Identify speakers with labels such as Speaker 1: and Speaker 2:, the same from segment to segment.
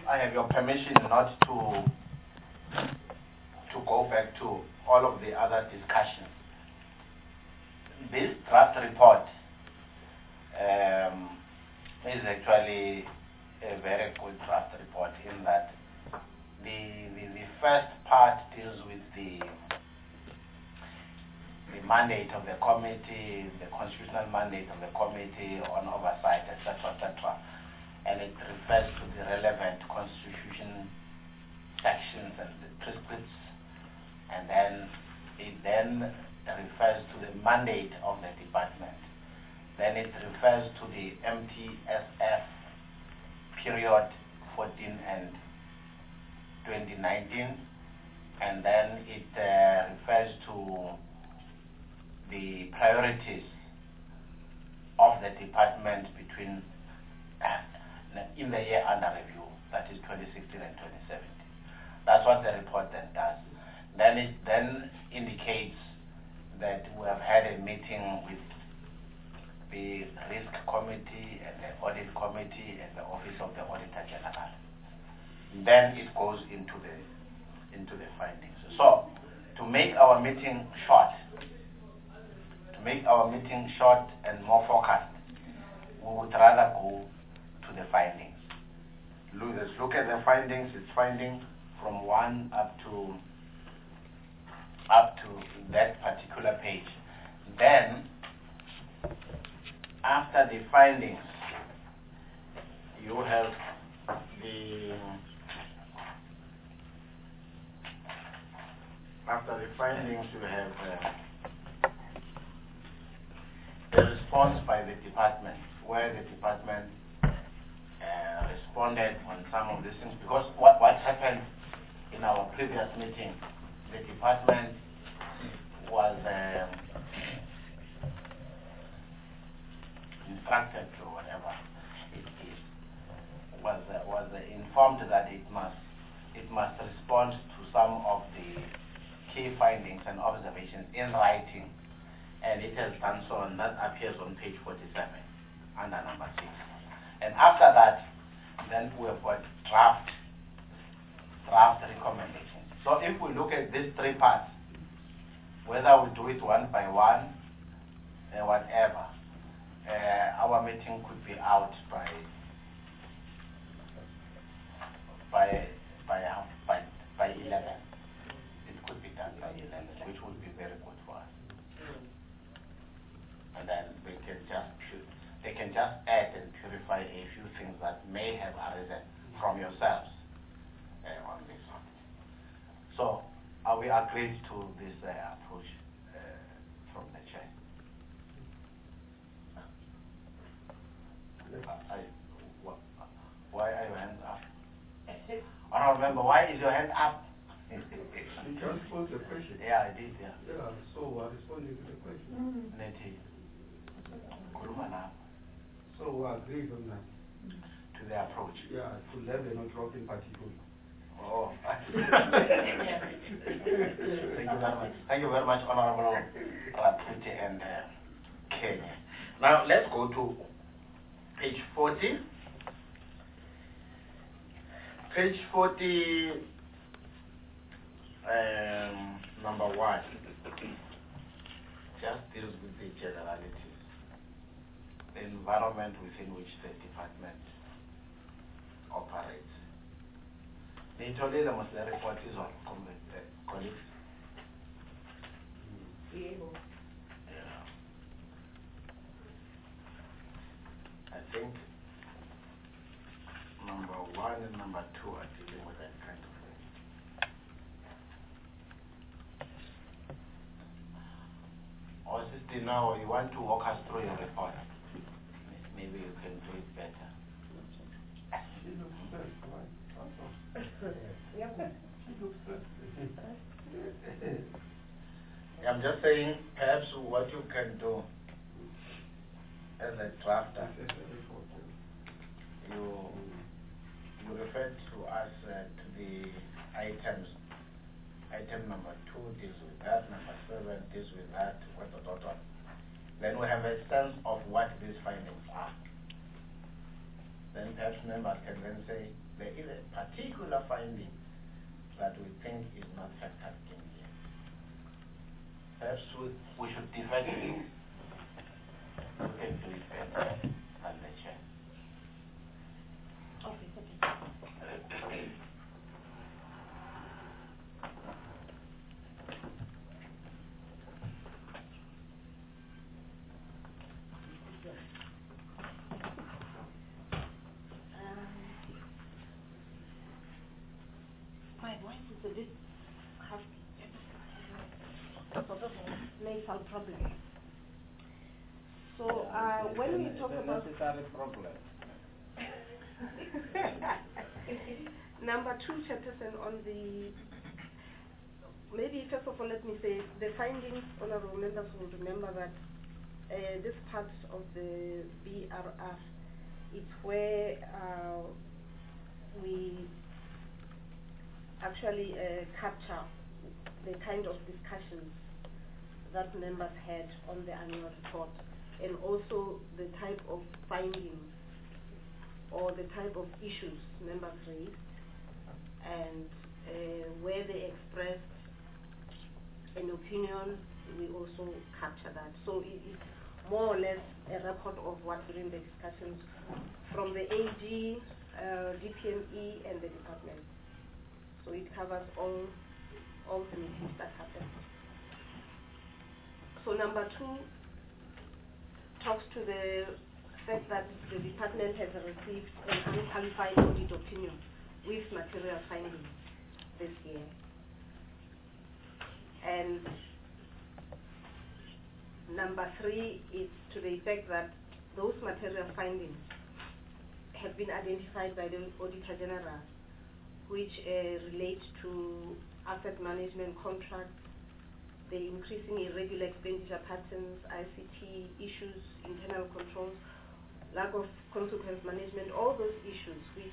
Speaker 1: I have your permission not to go back to all of the other discussions. This draft report is actually a very good draft report in that the first part deals with the mandate of the committee, the constitutional mandate of the committee on oversight, etc., etc., and it refers to the relevant constitution sections and the prescripts, and then it refers to the mandate of the department. Then it refers to the MTSF period 14 and 2019, and then it refers to the priorities of the department between in the year under review, that is 2016 and 2017. That's what the report then does. Then it then indicates that we have had a meeting with the risk committee and the audit committee and the office of the auditor general. Then it goes into the findings. So to make our meeting short, and more focused, we would rather go to the findings. Let's look at the findings. It's finding from 1 up to that particular page. Then, after the findings, you have the response by the department, where the department responded on some of these things. Because what happened in our previous meeting, the department was instructed or whatever it is, was informed that it must respond to some of the key findings and observations in writing, and it has done so, and that appears on page 47 under number 6. And after that, then we have got draft recommendations. So if we look at these three parts, whether we do it one by one, whatever, our meeting could be out by 11. It could be done by 11, which would be very good for us. And then they can just add and purify a few things that may have arisen from yourselves on this one. So, are we agreed to this approach from the chair? Why are your hands up? I don't remember. Why is your hand up?
Speaker 2: You just posed the question.
Speaker 1: Yeah, I did, yeah.
Speaker 2: Yeah, so responding to the question.
Speaker 1: Neti.
Speaker 2: So we agreed on that.
Speaker 1: To the approach.
Speaker 2: Yeah, to level, not drop in particular.
Speaker 1: Oh. Thank you very much, Honorable Rapute and Kenya. Now let's go to page 40. Page 40, number 1, just deals with the generalities, the environment within which the department operates. Nitole the most report is on colleagues.
Speaker 3: Yeah.
Speaker 1: I think number 1 and number 2 are dealing with that kind of thing. Or Sister, now you want to walk us through your report? Maybe you can do it better.
Speaker 2: She looks stressed, right? She looks stressed.
Speaker 1: I'm just saying, perhaps what you can do as a drafter, you refer to us to the items. Item number 2 deals with that, number 7 deals with that, what. Then we have a sense of what these findings are. then perhaps members can then say there is a particular finding that we think is not factored in here. Perhaps we should defer to you. You can do it better than the chair.
Speaker 3: Okay. My voice is a bit sort of nasal problem. So when we talk about
Speaker 1: necessary problem.
Speaker 3: Number 2, Chairperson, on the, maybe first of all let me say the findings, honorable members will remember that this part of the BRR, it's where we actually capture the kind of discussions that members had on the annual report, and also the type of findings or the type of issues members raised, and where they expressed an opinion, we also capture that. So it's more or less a record of what during the discussions from the AG, DPME, and the department. So it covers all the meetings that happened. So number 2 talks to the fact that the department has received an unqualified audit opinion with material findings this year. And number 3 is to the effect that those material findings have been identified by the Auditor General, which relate to asset management contracts, the increasing irregular expenditure patterns, ICT issues, internal controls, lack of consequence management, all those issues which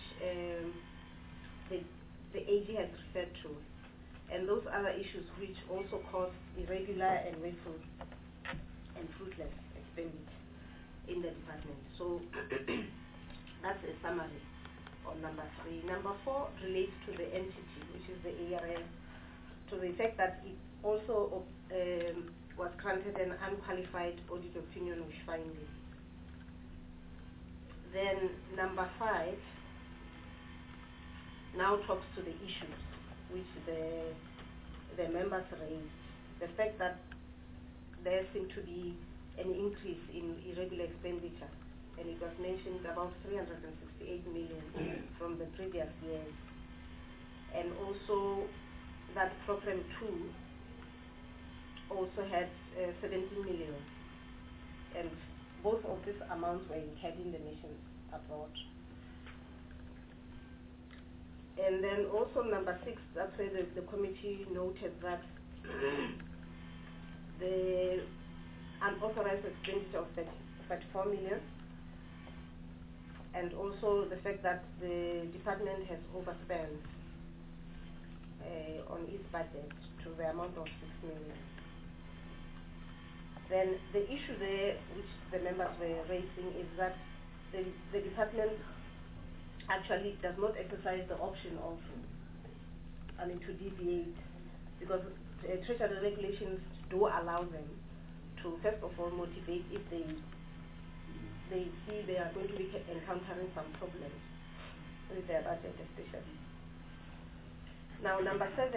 Speaker 3: the AG has referred to, and those other issues which also cause irregular and wasteful and fruitless expenditure in the department. So that's a summary on number 3. Number 4 relates to the entity, which is the ARL, to the effect that it also was granted an unqualified audit opinion with findings. Then number 5 now talks to the issues which the members raised. The fact that there seemed to be an increase in irregular expenditure, and it was mentioned about 368 million from the previous years. And also that program 2 also had 17 million, and both of these amounts were incurred in the missions abroad. And then also number 6, that's where the committee noted that the unauthorized expenditure of 34 million, and also the fact that the department has overspent on its budget to the amount of 6 million. Then the issue there which the members were raising is that the department actually does not exercise the option of, to deviate, because treasury regulations do allow them to first of all motivate if they see they are going to be encountering some problems with their budget especially. Now number 7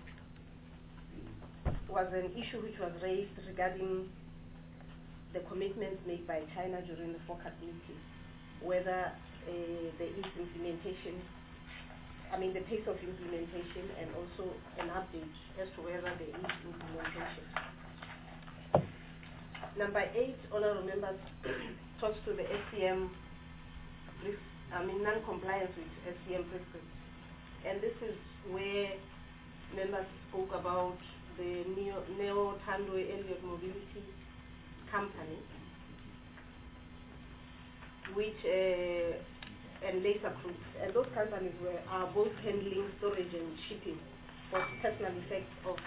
Speaker 3: was an issue which was raised regarding the commitments made by China during the FOCAC meeting, whether there is implementation, the pace of implementation, and also an update as to whether there is implementation. Number 8, honorable members, talks to the SCM, non-compliance with SCM prescripts. And this is where members spoke about the Neo Tandwe Elliott Mobility Company, which and Laser Group, and those companies are both handling storage and shipping for personal effects of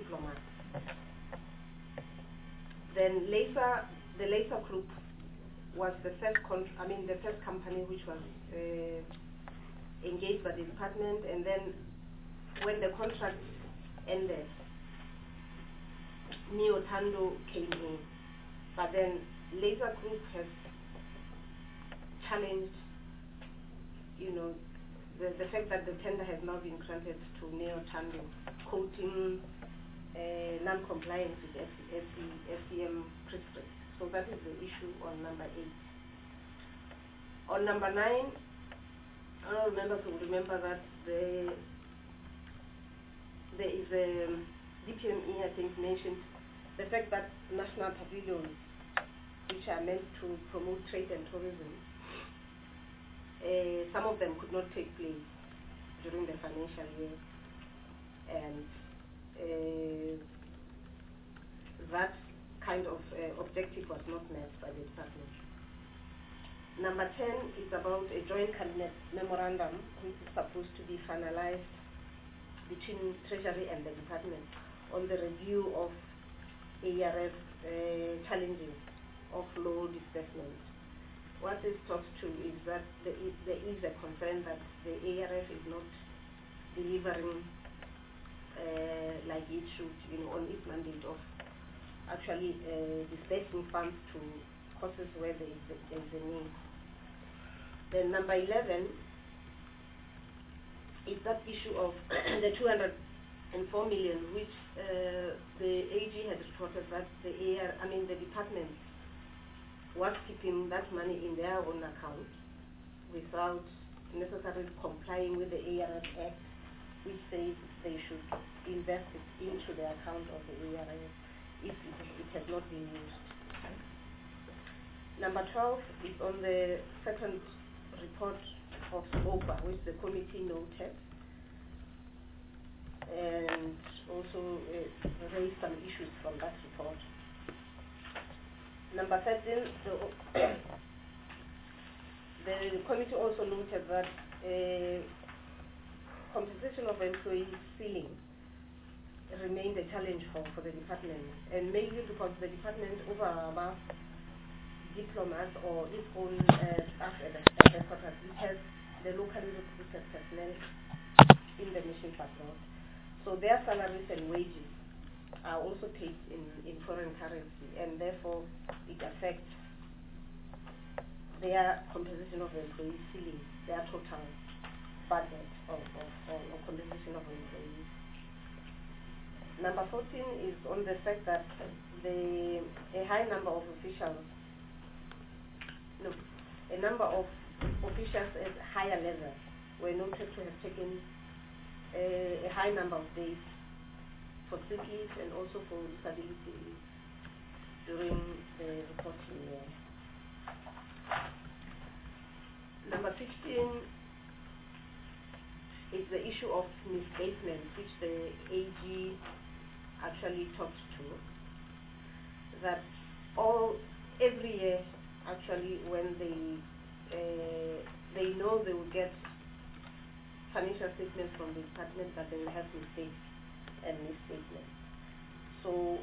Speaker 3: diplomats. Then the Laser Group was the first the first company which was engaged by the department, and then when the contract ended, Neo Tando came in, but then Laser Group has challenged, the fact that the tender has now been granted to Neo Tando, quoting non-compliance with SCM prescripts. So that is the issue on number 8. On number 9, all members will remember that there is a DPME, I think, mentioned the fact that national pavilions, which are meant to promote trade and tourism, some of them could not take place during the financial year, and that kind of objective was not met by the department. Number 10 is about a joint cabinet memorandum which is supposed to be finalized between Treasury and the department on the review of ARF challenges of low disbursement. What this talks to is that there is a concern that the ARF is not delivering like it should, on its mandate of actually disbursing funds to causes where there is a need. Then number 11 is that issue of the 204 million, which the AG had reported that the department was keeping that money in their own account without necessarily complying with the ARF Act, which says they should invest it into the account of the ARF if it has not been used. Number 12 is on the second report of SOPA, which the committee noted, and also raised some issues from that report. Number 13, the committee also noted that compensation of employee ceiling remained a challenge for the department, and mainly because the department, over and above diplomas or its own staff at the headquarters, it has the locally recruited personnel in the mission patrol. So their salaries and wages are also paid in foreign currency, and therefore it affects their composition of employee ceiling, their total budget or composition of employees. Number 14 is on the fact that a number of officials at higher level were noted to have taken a high number of days for sick leave and also for disability leave during the reporting year. Number 15 is the issue of misstatement, which the AG actually talked to, that every year actually when they know they will get financial statements from the department, that they will have mistakes and misstatements. So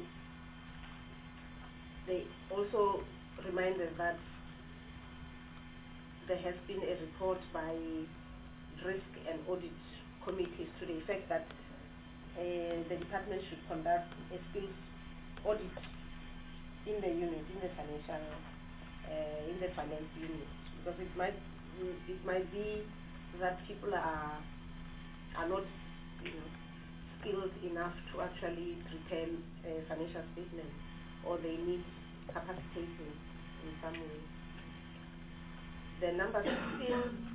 Speaker 3: they also reminded that there has been a report by risk and audit committees to the effect that the department should conduct a skills audit in the unit, in the finance unit, because it might be that people are not skilled enough to actually prepare financial statements, or they need capacitating in some way. The number 16,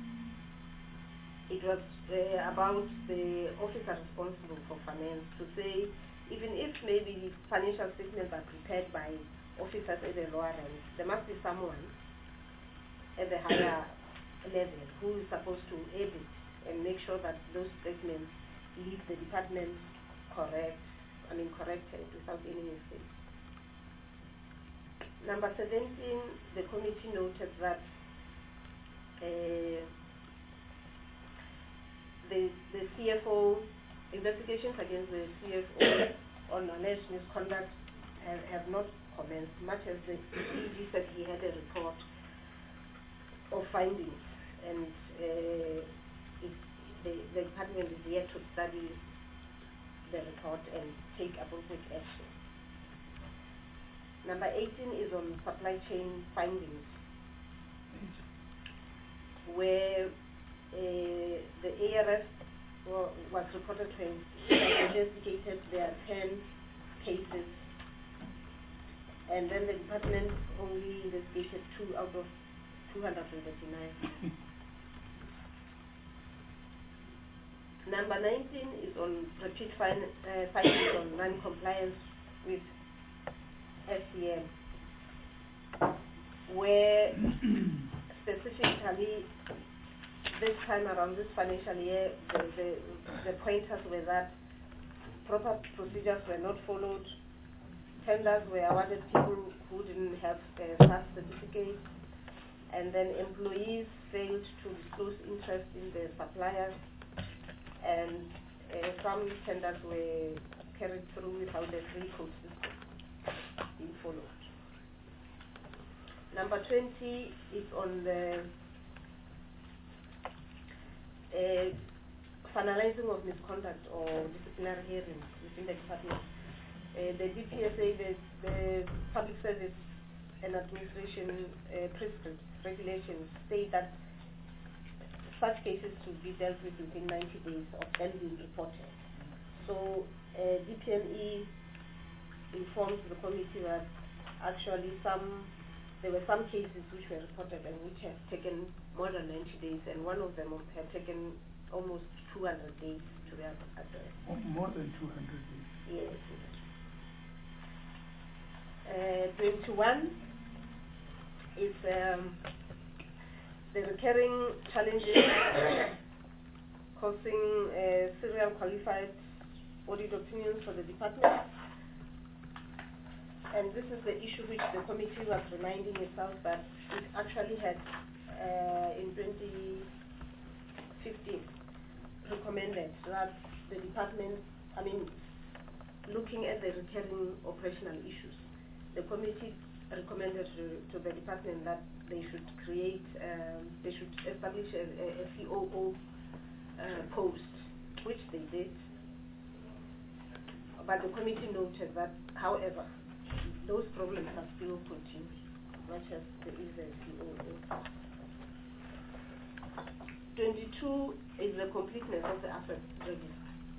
Speaker 3: it was about the officer responsible for finance to say, even if maybe financial statements are prepared by officers at the lower rank, there must be someone at the higher level who is supposed to edit and make sure that those statements leave the department corrected without any mistakes. Number 17, the committee noted that the CFO, investigations against the CFO on alleged misconduct have not commenced, much as the ED said he had a report of findings, and the department is yet to study the report and take appropriate action. Number 18 is on supply chain findings, where the ARF was reported to have investigated their 10 cases, and then the department only investigated 2 out of 239. Number 19 is on repeat findings on non-compliance with SCM, where specifically this time around, this financial year, the pointers were that proper procedures were not followed, tenders were awarded people who didn't have staff certificates, and then employees failed to disclose interest in the suppliers, and some tenders were carried through without the free code system being followed. Number 20 is on the finalizing of misconduct or disciplinary hearings within the department. The DPSA, the Public Service and Administration prescripts, regulations state that such cases should be dealt with within 90 days of them being reported. So DPME informs the committee that actually there were some cases which were reported and which have taken more than 90 days, and one of them have taken almost 200 days to be addressed.
Speaker 4: More than 200 days?
Speaker 3: Yes. 21 is the recurring challenges causing serial qualified audit opinions for the department. And this is the issue which the committee was reminding itself that it actually had in 2015 recommended that the department, looking at the recurring operational issues, the committee recommended to the department that they should create, they should establish a COO post, which they did. But the committee noted that, however, those problems are still continuing, much as there is a COO. 22 is the completeness of the asset register.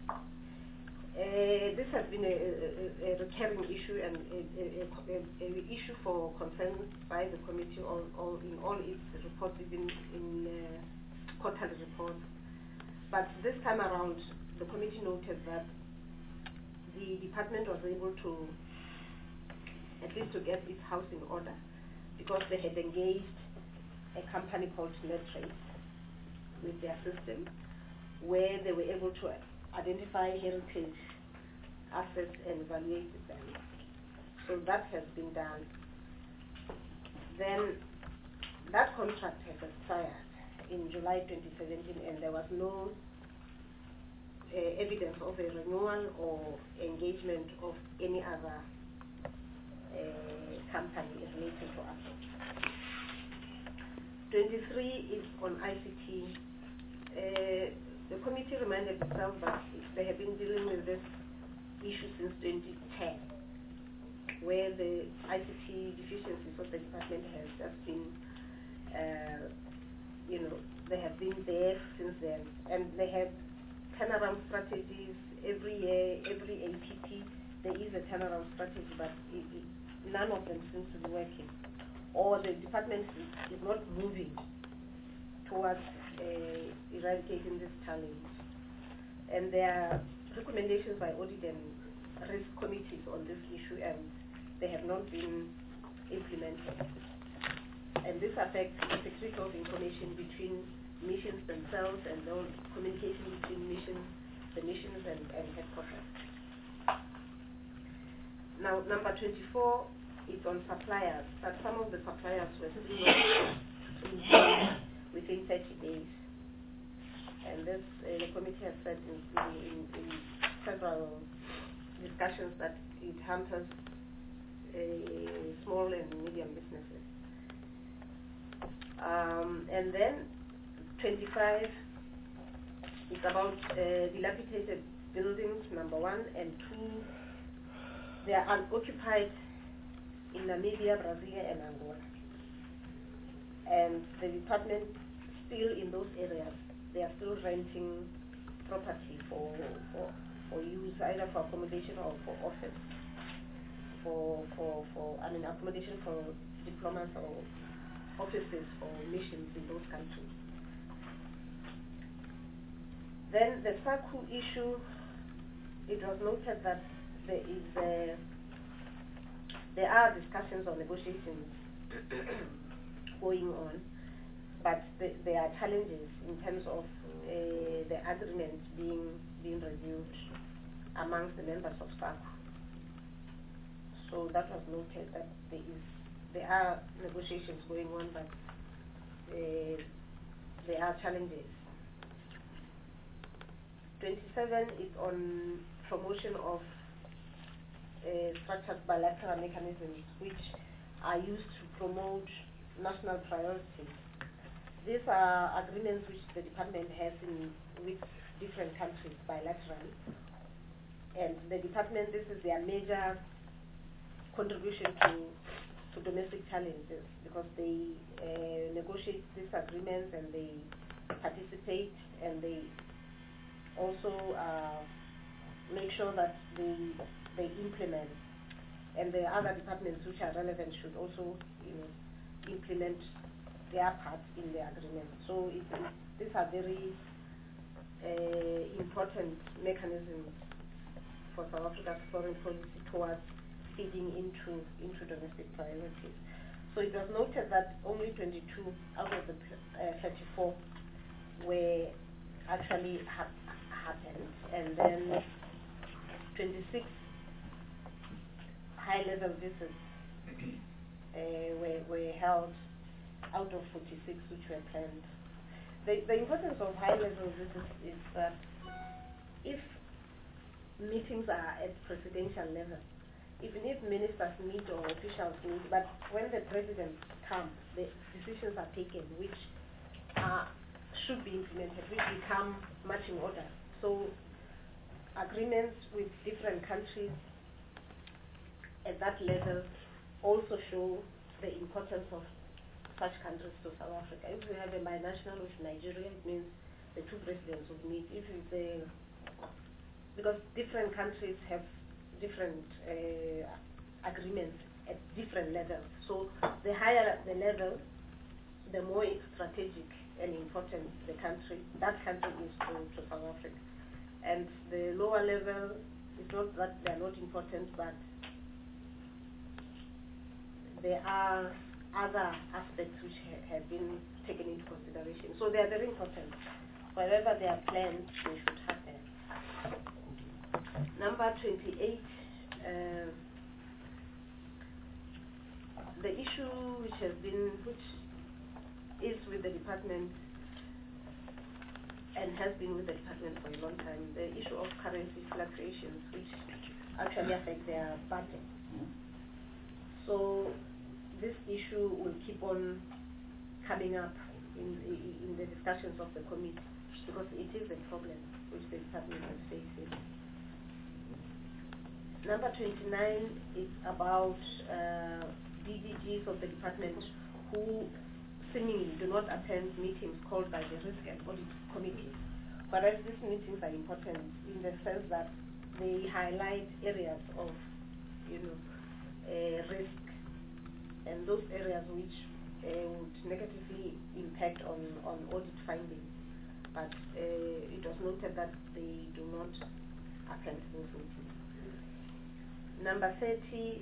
Speaker 3: This has been a recurring issue and an issue for concern by the committee in all its reports, even in quarterly reports. But this time around, the committee noted that the department was able to at least to get its house in order, because they had engaged a company called NetTrace with their system, where they were able to identify heritage assets and evaluate them. So that has been done. Then that contract has expired in July 2017, and there was no evidence of a renewal or engagement of any other company related to assets. 23 is on ICT. The committee reminded itself that they have been dealing with this issue since 2010, where the ICT deficiencies of the department has just been, they have been there since then, and they have turnaround strategies every year, every APT. There is a turnaround strategy, but none of them seems to be working, or the department is not moving towards eradicating this challenge. And there are recommendations by audit and risk committees on this issue, and they have not been implemented. And this affects the security of information between missions themselves and the communication between the missions and headquarters. Now, number 24 is on suppliers, that some of the suppliers were still not within 30 days. And this, the committee has said in several discussions that it hampers small and medium businesses. And then 25 is about dilapidated buildings, number 1, and 2, they are unoccupied in Namibia, Brazil, and Angola. And the department still in those areas, they are still renting property for use, either for accommodation or for office, accommodation for diplomats or offices or missions in those countries. Then the SACU issue, it was noted that there are discussions or negotiations going on, but there are challenges in terms of the agreement being reviewed amongst the members of SACU. So that was noted that there are negotiations going on, but there are challenges. 27 is on promotion of structured bilateral mechanisms which are used to promote national priorities. These are agreements which the department has with different countries bilaterally, and the department, this is their major contribution to domestic challenges, because they negotiate these agreements and they participate, and they also make sure that they implement, and the other departments which are relevant should also implement their part in the agreement. So these are very important mechanisms for South Africa's foreign policy towards feeding into domestic priorities. So it was noted that only 22 out of the 34 were actually happened, and then 26 high-level visits were held out of 46 which were planned. The importance of high-level visits is that if meetings are at presidential level, even if ministers meet or officials meet, but when the president comes, the decisions are taken which should be implemented, which become marching orders. So agreements with different countries at that level also show the importance of such countries to South Africa. If we have a binational with Nigeria, it means the two presidents would meet. Because different countries have different agreements at different levels. So the higher the level, the more it's strategic and important that country is to South Africa. And the lower level, it's not that they're not important, but there are other aspects which have been taken into consideration. So they are very important. Wherever they are planned, they should happen. Number 28, the issue which is with the department and has been with the department for a long time, the issue of currency fluctuations, which actually affect their budget. So this issue will keep on coming up in the discussions of the committee, because it is a problem which the department is facing. Number 29 is about DDGs of the department who seemingly do not attend meetings called by the Risk and Audit Committee. Whereas these meetings are important in the sense that they highlight areas of risk, and those areas which would negatively impact on audit findings. But it was noted that they do not attend those meetings. Number 30,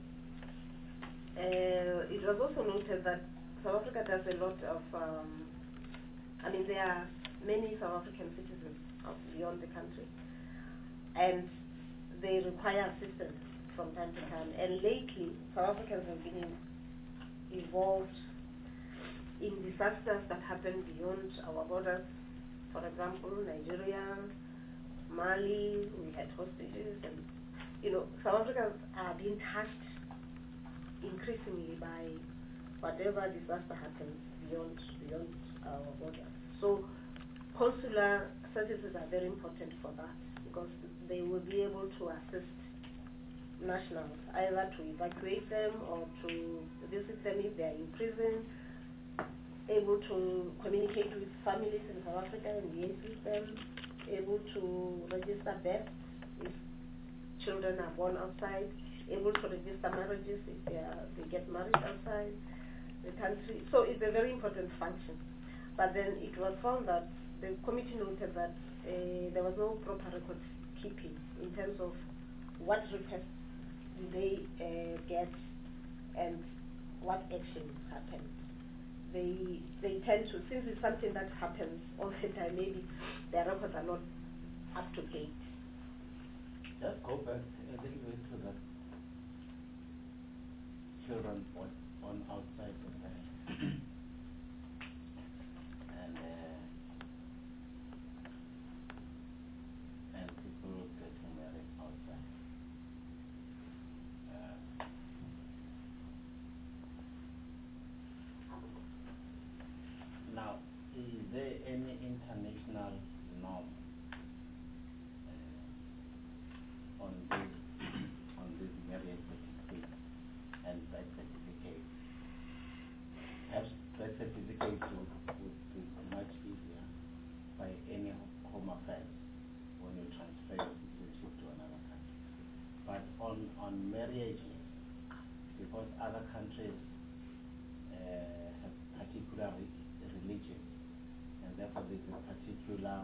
Speaker 3: it was also noted that South Africa does a lot of, there are many South African citizens beyond the country, and they require assistance from time to time. And lately, South Africans have been involved in disasters that happen beyond our borders. For example, Nigeria, Mali, we had hostages, and South Africans are being tasked increasingly by whatever disaster happens beyond our borders. So consular services are very important for that, because they will be able to assist nationals either to evacuate them or to visit them if they are in prison, able to communicate with families in South Africa and liaise with them, able to register births if children are born outside, able to register marriages if they get married outside the country. So it's a very important function. But then it was found that the committee noted that there was no proper record keeping in terms of what requests do they get and what actions happen. They tend to, since it's something that happens all the time, maybe their records are not up to date.
Speaker 1: Just go back a little bit to the children born outside of the and people getting married outside. Now, is there any international norm on this marriage certificate and birth certificate? Perhaps birth certificate would be much easier by any home affairs when you transfer your citizenship to another country. But on marriages, because other countries have particular religion, and therefore there's a particular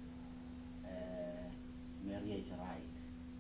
Speaker 1: marriage right,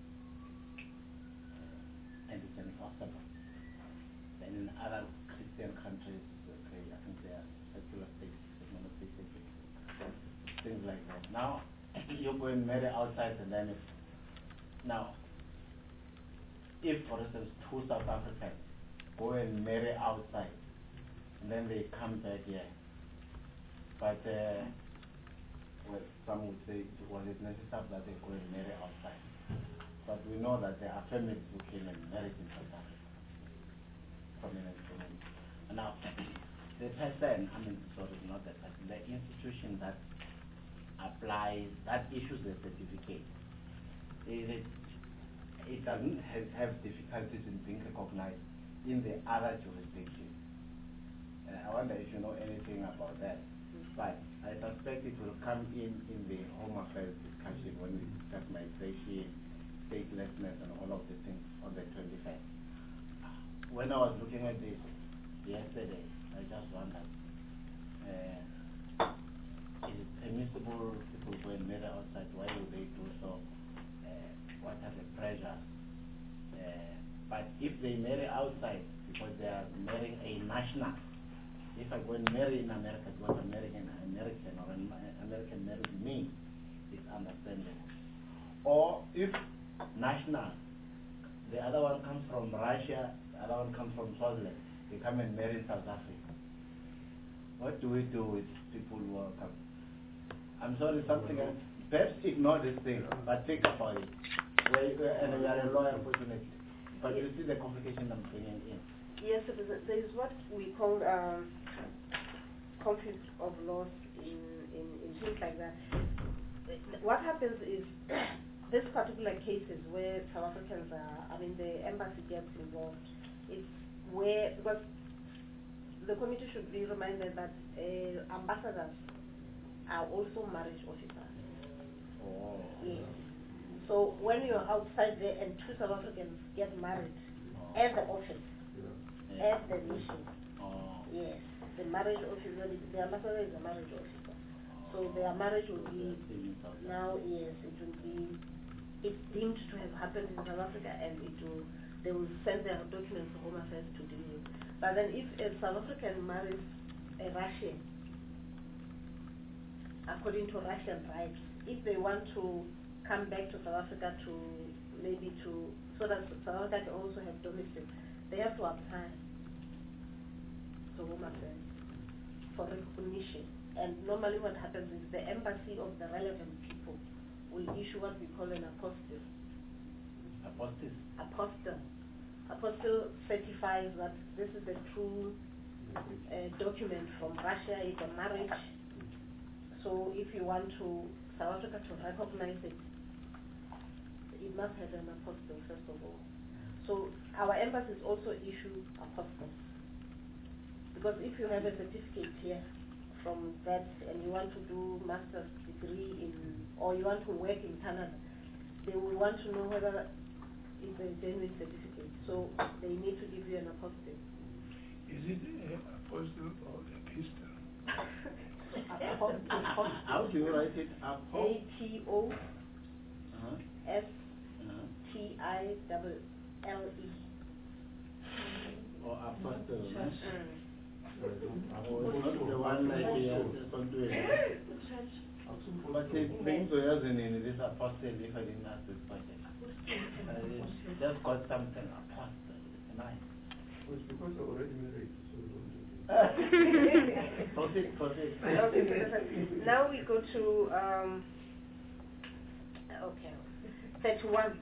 Speaker 1: and it's enforceable. Then in other Christian countries, okay, I think they are secular states, monotheistic, things like that. Now, you go and marry outside, and then now, if for instance 2 South Africans go and marry outside, and then they come back here, but well, some would say it's necessary that they go and marry outside. But we know that there are families who came and married in South Africa. Prominent women. Now, the person, not the person, the institution that applies, that issues the certificate, it doesn't have difficulties in being recognized in the other jurisdictions. I wonder if you know anything about that. But I suspect it will come in the Home Affairs discussion when we discuss migration, statelessness, and all of the things on the 21st. When I was looking at this yesterday, I just wondered, is it permissible people go and marry outside? Why would they do so? What are the pressures? But if they marry outside because they are marrying a national, if I go and marry in America because I'm marrying an American or an American marries me, it's understandable. Or if national, the other one comes from Russia, the other one comes from Swaziland, they come and marry in South Africa. What do we do with people who are coming? I'm sorry, something else. Perhaps ignore this thing, but think about it. And we are a lawyer, unfortunately. But you see the complication I'm bringing in.
Speaker 3: Yes, there is what we call conflict of laws in things like that. What happens is, these particular cases where South Africans are, the embassy gets involved, it's where, because the committee should be reminded that ambassadors are also marriage officers.
Speaker 1: Oh.
Speaker 3: Yes. So when you're outside there and 2 South Africans get married at the office, at the mission, yes, the marriage officer, the ambassador is a marriage officer. So their marriage will be now, yes, it will be, it's deemed to have happened in South Africa, and they will send their documents to Home Affairs to deal with. But then if a South African marries a Russian, according to Russian rights, if they want to come back to South Africa so that South Africa can also have domicile, they have to apply to Home Affairs for recognition. And normally what happens is the embassy of the relevant people will issue what we call an apostille.
Speaker 1: Apostille?
Speaker 3: Apostille. apostille certifies that this is the true document from Russia, it's a marriage. So if you want South Africa to recognize it, it must have an apostille first of all. So our embassies also issue apostilles. Because if you have a certificate here from that and you want to do master's degree or you want to work in Canada, they will want to know whether it's a genuine certificate. So they need to give you an apostille.
Speaker 4: Is it an apostle or a pistol?
Speaker 5: How do you write it?
Speaker 3: ATOSTILLE.
Speaker 5: Or apostle, right? Not the one like but it brings in this apostle if I didn't ask this question. It's just got something apostle. It's nice.
Speaker 2: Well, it's because you're already married, so you don't do
Speaker 5: Proceed.
Speaker 3: Okay, now we go to 31.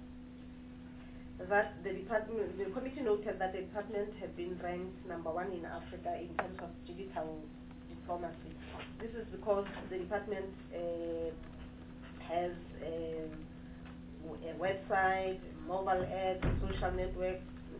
Speaker 3: That the committee noted that the department had been ranked #1 in Africa in terms of digital diplomacy. This is because the department has a website, mobile app, social networks.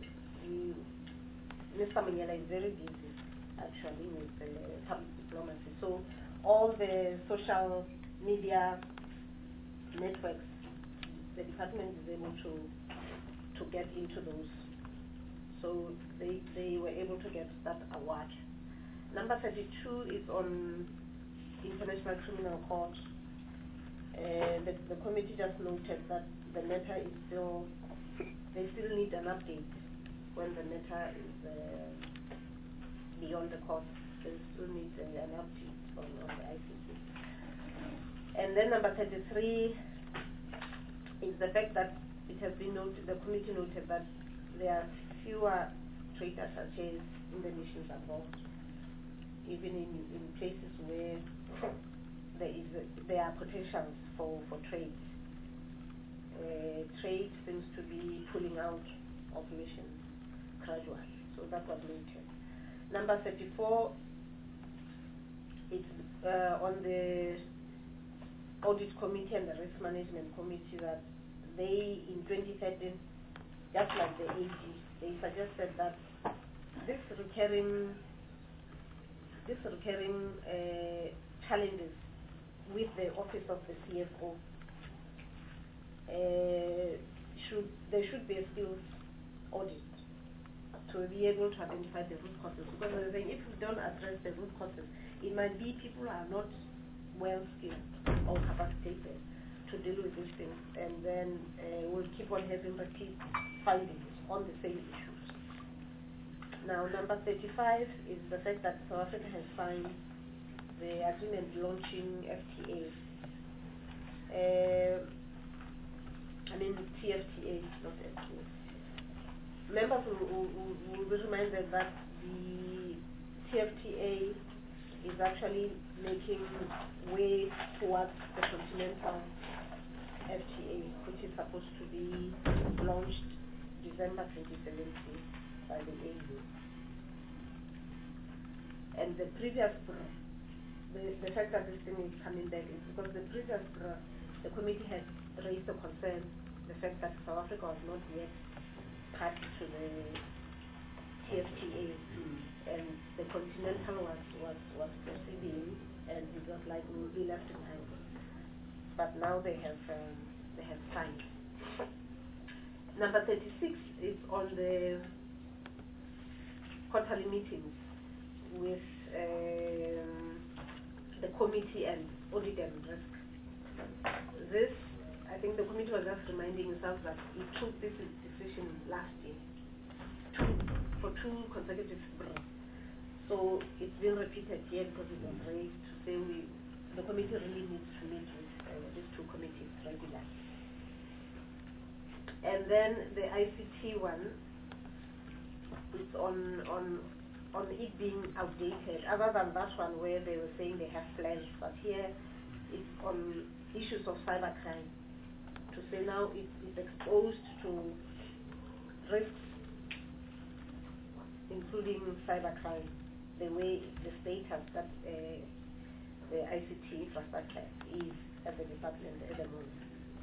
Speaker 3: Mr. Munyela is very busy actually with public diplomacy. So all the social media networks, the department is able to get into those. So they were able to get that award. Number 32 is on International Criminal Court. The committee just noted that the matter is they still need an update when the matter is beyond the court. They still need an update on the ICC. And then number 33 is the fact that it has been noted, the committee noted that there are fewer trade attaches in the nations abroad, even in places where there are potentials for trade. Trade seems to be pulling out of missions gradually, so that was noted. Number 34, it's on the Audit Committee and the Risk Management Committee that they, in 2013, just like the AG, they suggested that this recurring challenges with the office of the CFO, there should be a skills audit to be able to identify the root causes. Because if we don't address the root causes, it might be people are not well skilled or capacitated to deal with these things, and then we'll keep on having repeat findings on the same issues. Now, number 35 is the fact that South Africa has signed the agreement launching FTA. TFTA, not FTA. Members will be reminded that the TFTA is actually making way towards the continental FTA, which is supposed to be launched December 2017 by the AU. And the previous the fact that this thing is coming back is because the previous the committee had raised the concern, the fact that South Africa was not yet party to the TFTA, and the continental was proceeding, and it was like we will be left behind. But now they have signed. Number 36 is on the quarterly meetings with the committee and audit and risk. This, I think the committee was just reminding itself that it took this decision last year for 2 consecutive sprints. So it's been repeated here because it was raised to say the committee really needs to meet with these 2 committees regularly. And then the ICT one, it's on it being outdated, other than that one where they were saying they have plans, but here it's on issues of cybercrime, to say now it's exposed to risks including cybercrime, the way the status that the ICT infrastructure is at the department at the moment.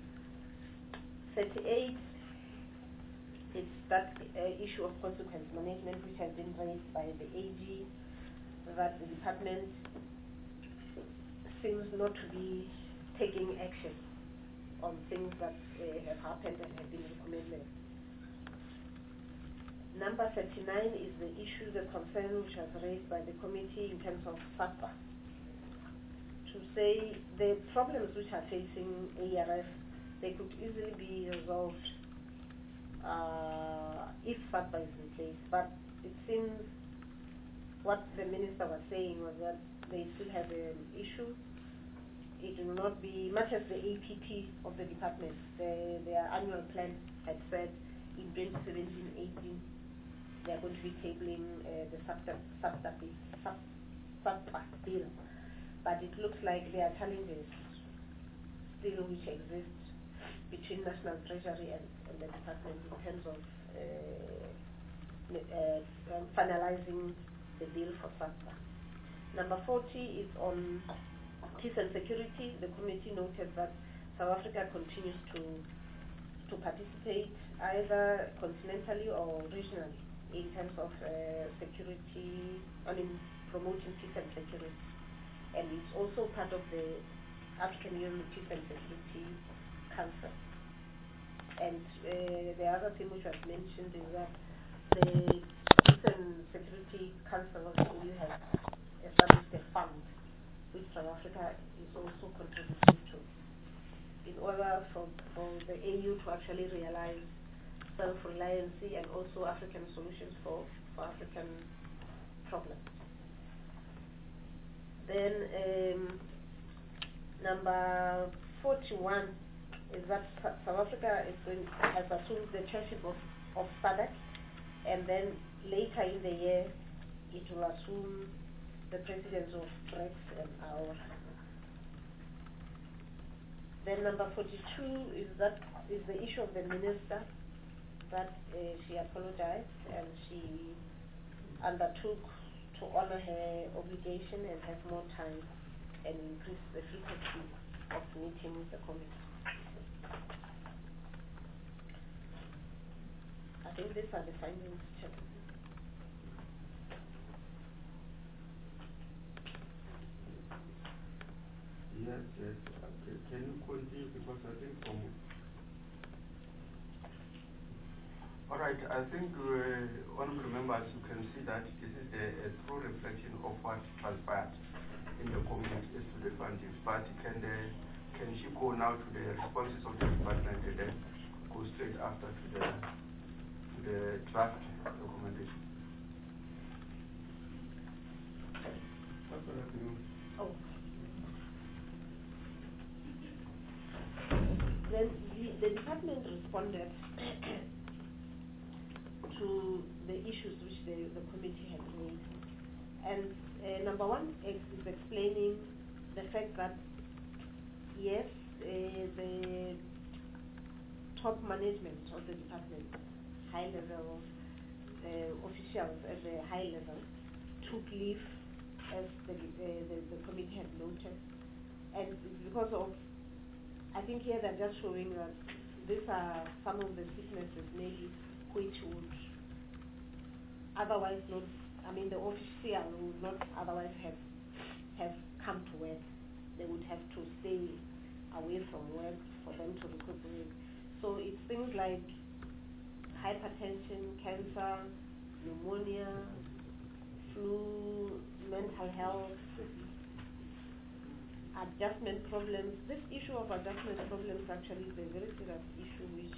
Speaker 3: 38 is that issue of consequence management, which has been raised by the AG, that the department seems not to be taking action on things that have happened and have been recommended. Number 39 is the issue, the concern which was raised by the committee in terms of SAPA. To say the problems which are facing ARF, they could easily be resolved if SAPA is in place. But it seems what the minister was saying was that they still have an issue. It will not be much as the APT of the department. Their annual plan had said in 2017-18 they are going to be tabling the SAPA bill. But it looks like there are challenges still which exist between National Treasury and the department in terms of finalizing the bill for SAPA. Number 40 is on peace and security. The committee noted that South Africa continues to participate either continentally or regionally in terms of security, promoting peace and security. And it's also part of the African Union Peace and Security Council. And the other thing which was mentioned is that the Peace and Security Council also has established a fund which South Africa is also contributing to in order for the AU to actually realize self-reliancy and also African solutions for African problems. Then number 41 is that South Africa has assumed the chairship of SADC, and then later in the year it will assume the presidency of BRICS and AOR. Then number 42 is the issue of the minister, that she apologized and she undertook to honor her obligation and have more time and increase the frequency of meeting with the committee. I think these are the findings, Chairman.
Speaker 2: Yes. Can you continue, because I think all right, I think honorable members, you can see that this is a true reflection of what transpired in the community as to the findings. But can she go now to the responses of the department and then go straight after to the draft recommendation?
Speaker 3: Oh. Then the department responded to the issues which the committee had raised. And number one is explaining the fact that, yes, the top management of the department, high-level officials at the high level, took leave, as the committee had noted. And it's because of, I think here they're just showing that these are some of the sicknesses maybe which would otherwise not, the official would not otherwise have come to work. They would have to stay away from work for them to recuperate. So it's things like hypertension, cancer, pneumonia, flu, mental health, adjustment problems. This issue of adjustment problems actually is a very serious issue which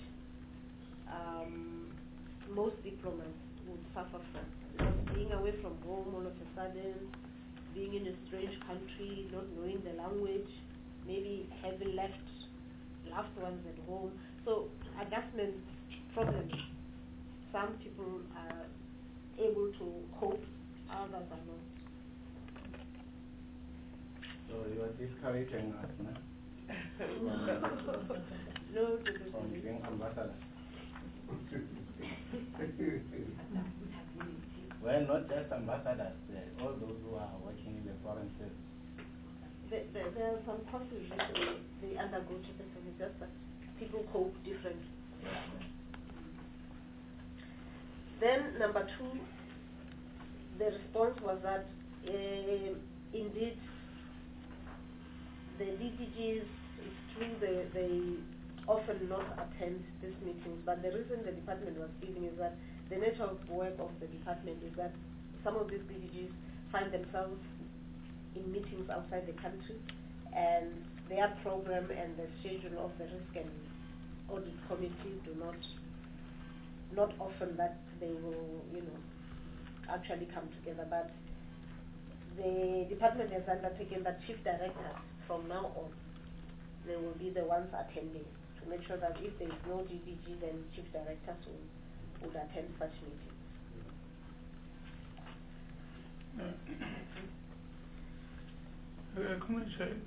Speaker 3: most diplomats would suffer from. Because being away from home all of a sudden, being in a strange country, not knowing the language, maybe having left loved ones at home. So adjustment problems, some people are able to cope, others are not.
Speaker 5: So you are discouraging us, no?
Speaker 3: No,
Speaker 5: from being ambassadors. Well, not just ambassadors, all those who are working in the foreign service.
Speaker 3: There are some courses that they undergo to the service, just that people cope differently. Then number 2, the response was that indeed the DPGs, it's true they often not attend these meetings, but the reason the department was feeling is that the nature of work of the department is that some of these DPGs find themselves in meetings outside the country, and their program and the schedule of the risk and audit committee do not often that they will, actually come together. But the department has undertaken that chief directors from now on, they will be the ones attending to make sure that if there is no DPG, then chief directors would attend such meetings.
Speaker 4: Commissioner,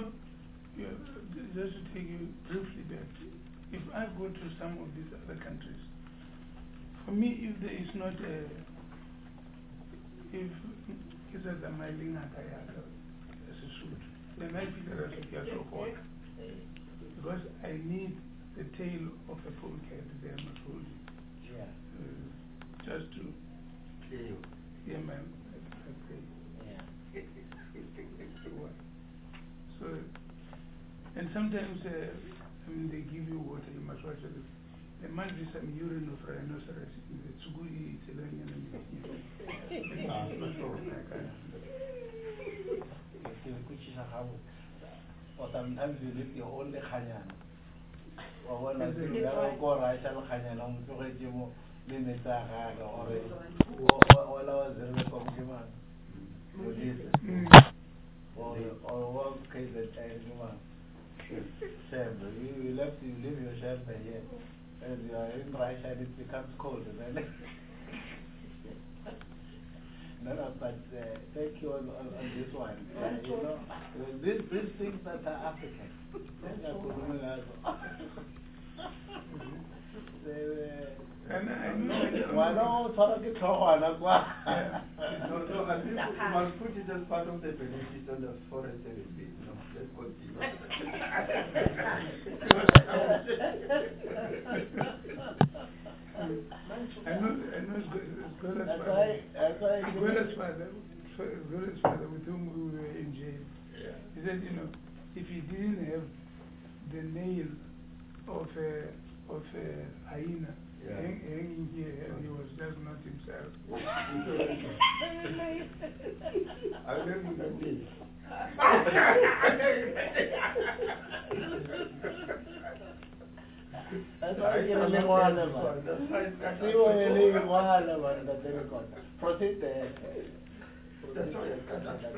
Speaker 4: just to take you briefly back, if I go to some of these other countries, for me, if there is not if it's a mailing as a suit, then I feel that I should so forth. Because I need the tail of a full cat there, must hold you.
Speaker 5: Yeah.
Speaker 4: Just to
Speaker 2: Clear.
Speaker 4: yeah, man.
Speaker 5: Yeah.
Speaker 4: So, and sometimes they give you water, you must watch it. There might be some urine of rhinoceros in the tsugui,
Speaker 5: or sometimes you leave your own khanyan. Or when I think go right al khanyan on to regimo limita or laws or what case the child you leave your shelter here. As you are in Russia, it becomes cold. Then no, but thank you on this one. These things that are African.
Speaker 4: And I
Speaker 2: No, I think we must put it as part of the benefits on the forest service. No, let's continue.
Speaker 4: I know it's good as father with whom we were in jail.
Speaker 2: Yeah.
Speaker 4: He said, if he didn't have the nail of a hyena hanging here, he was just not himself.
Speaker 2: I remember the nail.
Speaker 5: That's why you're living one of us. You are living one of us that they record. Proceed there.
Speaker 2: That's why I got that.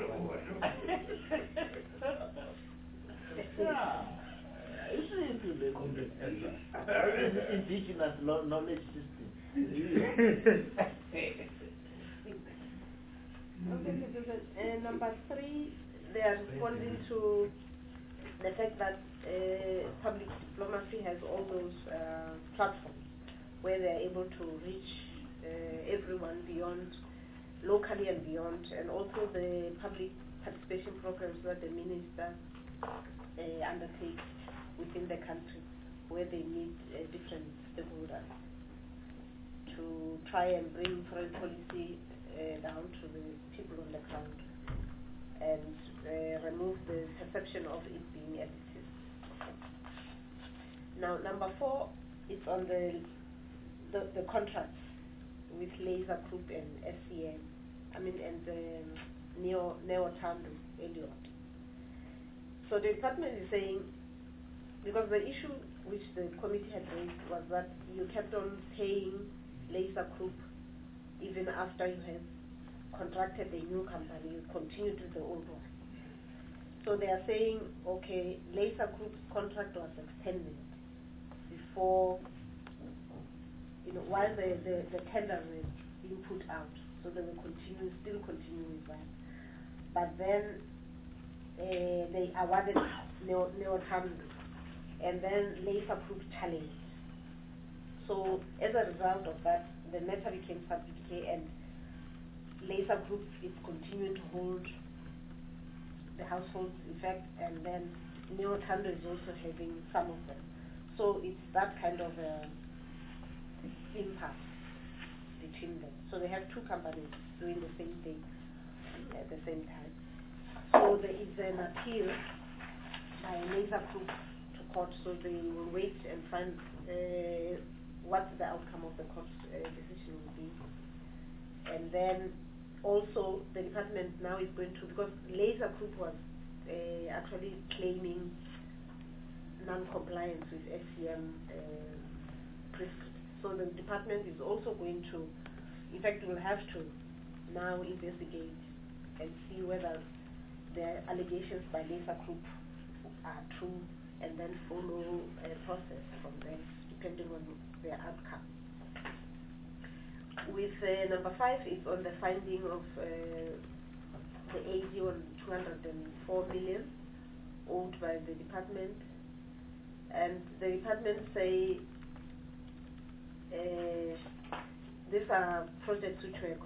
Speaker 5: Yeah. It's into the indigenous knowledge system.
Speaker 3: Okay, number 3, they are responding to the fact that public diplomacy has all those platforms where they are able to reach everyone beyond, locally and beyond, and also the public participation programs that the minister undertakes within the country, where they meet different stakeholders to try and bring foreign policy down to the people on the ground and remove the perception of it being elitist. Now, number 4 is on the contracts with Laser Group and SCM, and Neo-Tando Elliott. So the department is saying, because the issue which the committee had raised was that you kept on paying Laser Group even after you had contracted a new company, you continued with the old one. So they are saying, okay, Laser Group's contract was extended before, while the tender was being put out, so they will still continue with that. But then they awarded Neo-Tando, and then Laser Group challenged. So as a result of that, the matter became sub judice, and Laser Group is continuing to hold the households effect, and then Neotando is also having some of them. So it's that kind of impasse between them. So they have two companies doing the same thing at the same time. So there is an appeal by Laser Group to court, so they will wait and find what the outcome of the court's decision will be. And then also the department now is going to, because Laser Group was actually claiming non-compliance with FCM prescript. So the department is also going to, in fact, will have to now investigate and see whether the allegations by Laser Group are true, and then follow a process from there, depending on their outcome. With number 5 is on the finding of the AG on 204 million owed by the department, and the department say these are projects which were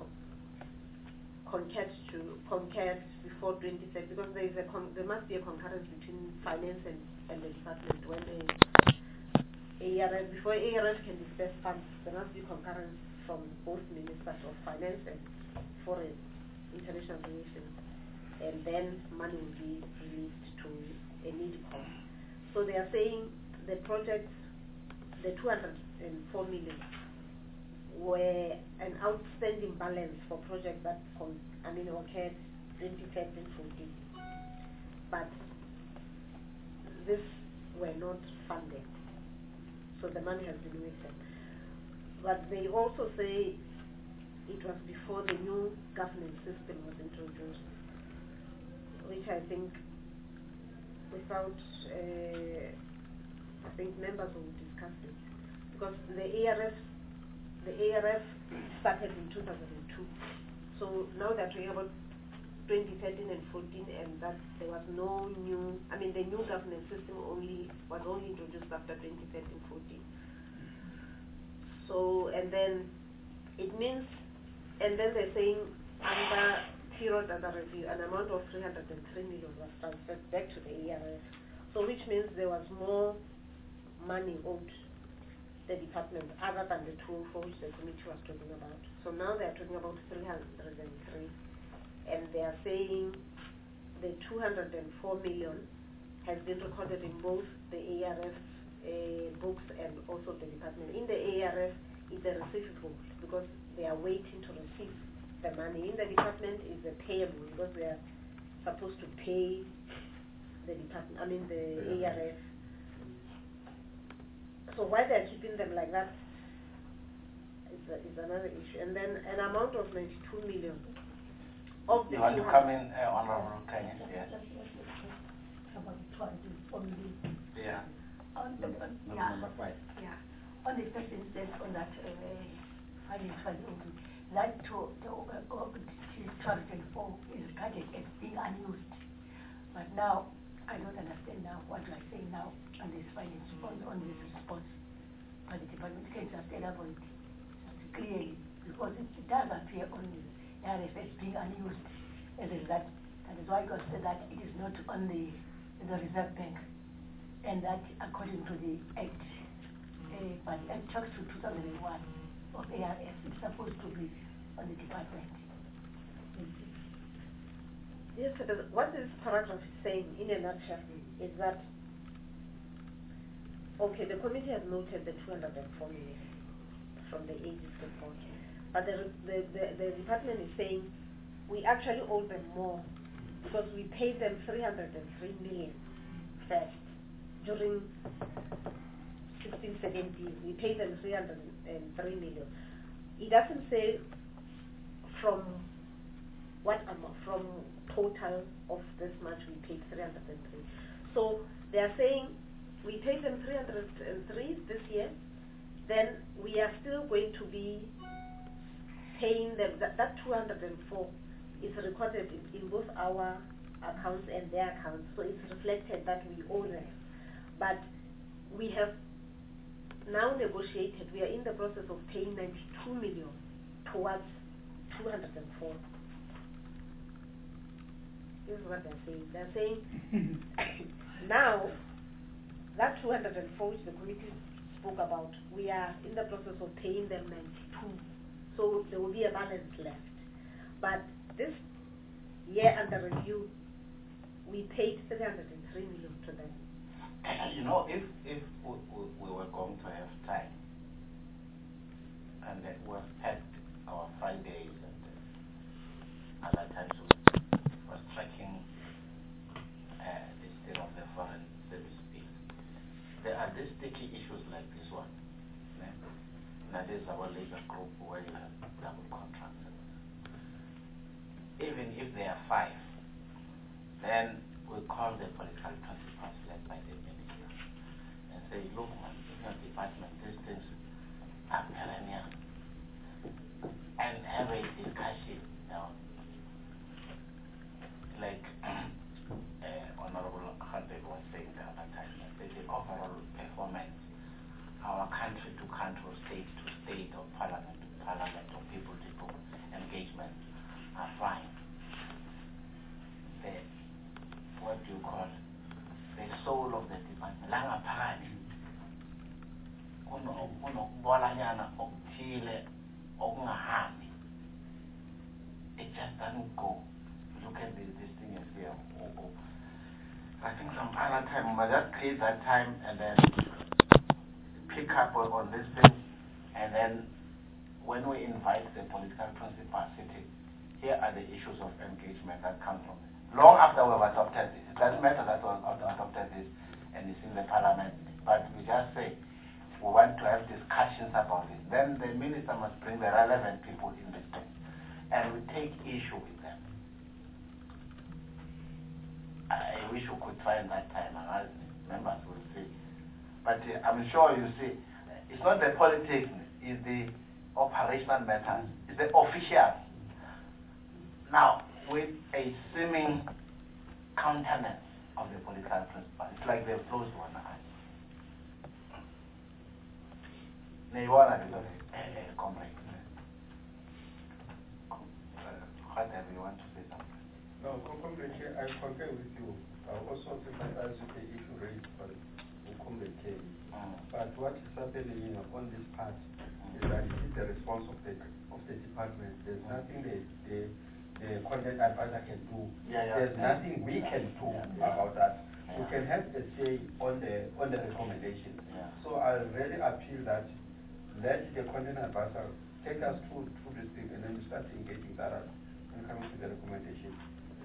Speaker 3: concurred before 2030, because there must be a concurrence between finance and the department. When ARF, before ARF can disperse funds, there must be concurrence from both ministers of finance and foreign international relations, and then money will be released to a NIDCOM. So they are saying the projects, the 204 million, were an outstanding balance for projects that occurred 2013-14, but these were not funded, so the money has been wasted. But they also say it was before the new governance system was introduced, which I think, without I think members will discuss it, because the ARF started in 2002. So now they're talking about 2013 and 14, and that there was no new, the new governance system was only introduced after 2013-14. So, and then it means, and then they're saying under period under review, an amount of 303 million was transferred back to the ARF. So which means there was more money owed the department other than the 204 which the committee was talking about. So now they are talking about 303, and they are saying the 204 million has been recorded in both the ARF books and also the department. In the ARF, it's a receivable because they are waiting to receive the money. In the department, is a payable because they are supposed to pay the department, the ARF. So why they are keeping them like that is another issue. And then an amount of 92 million of the.
Speaker 1: You want to come in, Honorable Kanye? Yes. Yeah.
Speaker 6: Number 5. Yeah. On the first instance, on that financial audit, that 204 is regarded as being unused. But now, I don't understand now what you are saying now on this finance, on this response. But the department can just elaborate clearly, because it does appear on the RFS being unused. As a result, that is why God said that it is not on the Reserve Bank, and that according to the Act, but the Act talks to 2001 of ARS, it's supposed to be on the department.
Speaker 3: Yes, what this paragraph is saying in a nutshell is that, okay, the committee has noted the 204 million from the AG's report, but the department is saying we actually owe them more because we paid them 303 million first during 16-17. We paid them 303 million. It doesn't say from what amount, from total of this much we paid 303. So they are saying we paid them 303 this year, then we are still going to be paying them. That 204 is recorded in both our accounts and their accounts, so it's reflected that we owe them. But we have now negotiated, we are in the process of paying 92 million towards 204. This is what they're saying. They're saying now that 204 which the committee spoke about, we are in the process of paying them 92. So there will be a balance left. But this year under review, we paid 303 million to them.
Speaker 1: You know, if we were going to have time, and we have had our Fridays and other times we was tracking the state of the foreign service bill. There are these sticky issues like this one. That is our labor group where you have double contracts. Even if there are 5, then we call the political principals led by the minister and say, look man, in your department these things are perennial, and have a discussion, you know, like Honorable Hartwig was saying the other time, that the overall performance, our country to country, state to state, or parliament to parliament, or people to people engagement are fine. What do you call the soul of the department? Langa phakathi kunokubolanyana okuthile okungahambi. It just doesn't go. Look at this thing is here. I think some other time we just create that time and then pick up on this thing, and then when we invite the political principal sitting, here are the issues of engagement that come from it. Long after we've adopted this, it doesn't matter that we've adopted this and it's in the parliament, but we just say we want to have discussions about it. Then the minister must bring the relevant people in this thing, and we take issue with them. I wish we could try in that time, and as members will see. But I'm sure you see, it's not the politics, it's the operational matters, it's the officials. Now, with a seeming countenance of the political principle, it's like they've closed one eye. Comrade. Whatever you want to say something.
Speaker 2: No, Comrade Chair, I concur with you. I also sympathize with the issue raised by Comrade Chair. But what is happening on this part is that it is the response of the department. There's nothing the content advisor can do. There's nothing we can do about that. We can have a say on the recommendation. So I really appeal that let the content advisor take us through this thing, and then we start engaging that out and coming to the recommendation.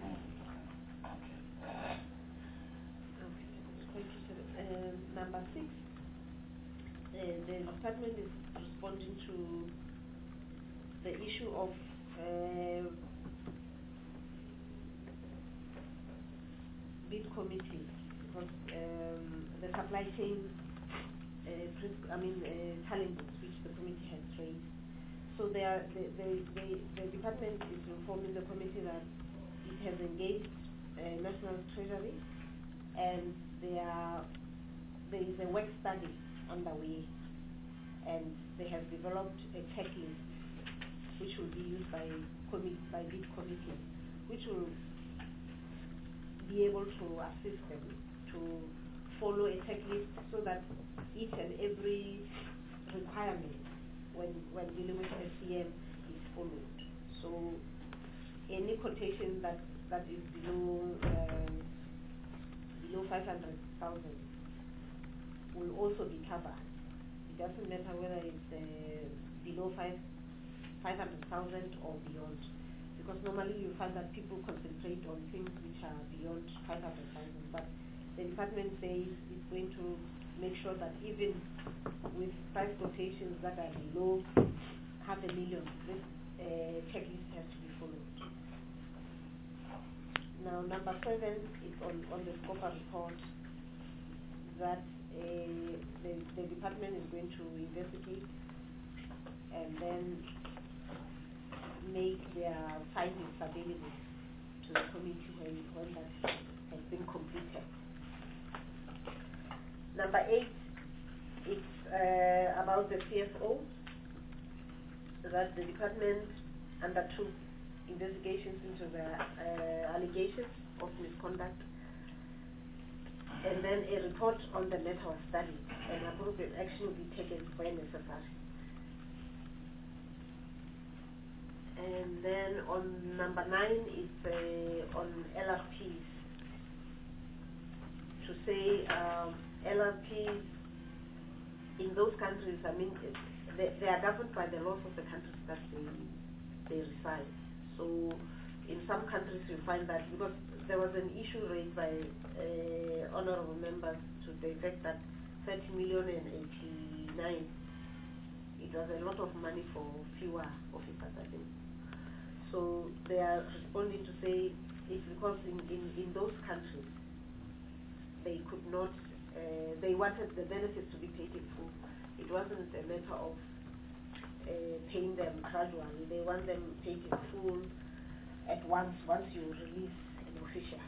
Speaker 3: Number 6, the department is responding to the issue of bid committee, because the supply chain challenges which the committee has raised. So the department is informing the committee that it has engaged National Treasury, and there is a work study underway, and they have developed a checklist which will be used by bid committee, which will be able to assist them to follow a checklist so that each and every requirement when dealing with SCM is followed. So any quotation that is below 500,000 will also be covered. It doesn't matter whether it's below 500,000 or beyond, because normally you find that people concentrate on things which are beyond 500,000. But the department says it's going to make sure that even with price quotations that are below 500,000, this checklist has to be followed. Now, number 7 is on the SCOPA report that the department is going to investigate and then make their findings available to the committee when that has been completed. Number 8 is about the CFO, that the department under 2, investigations into the allegations of misconduct, and then a report on the matter was studied, and appropriate action will be taken where necessary. And then on number 9, it's on LRPs. To say LRPs in those countries, I mean, they are governed by the laws of the countries that they reside. So in some countries you find that, because there was an issue raised by honorable members to the effect that 30,089,000, it was a lot of money for fewer officers, I think. So they are responding to say it's because in those countries they could not, they wanted the benefits to be paid in full. It wasn't a matter of paying them gradually. They want them paid in full at once you release an official.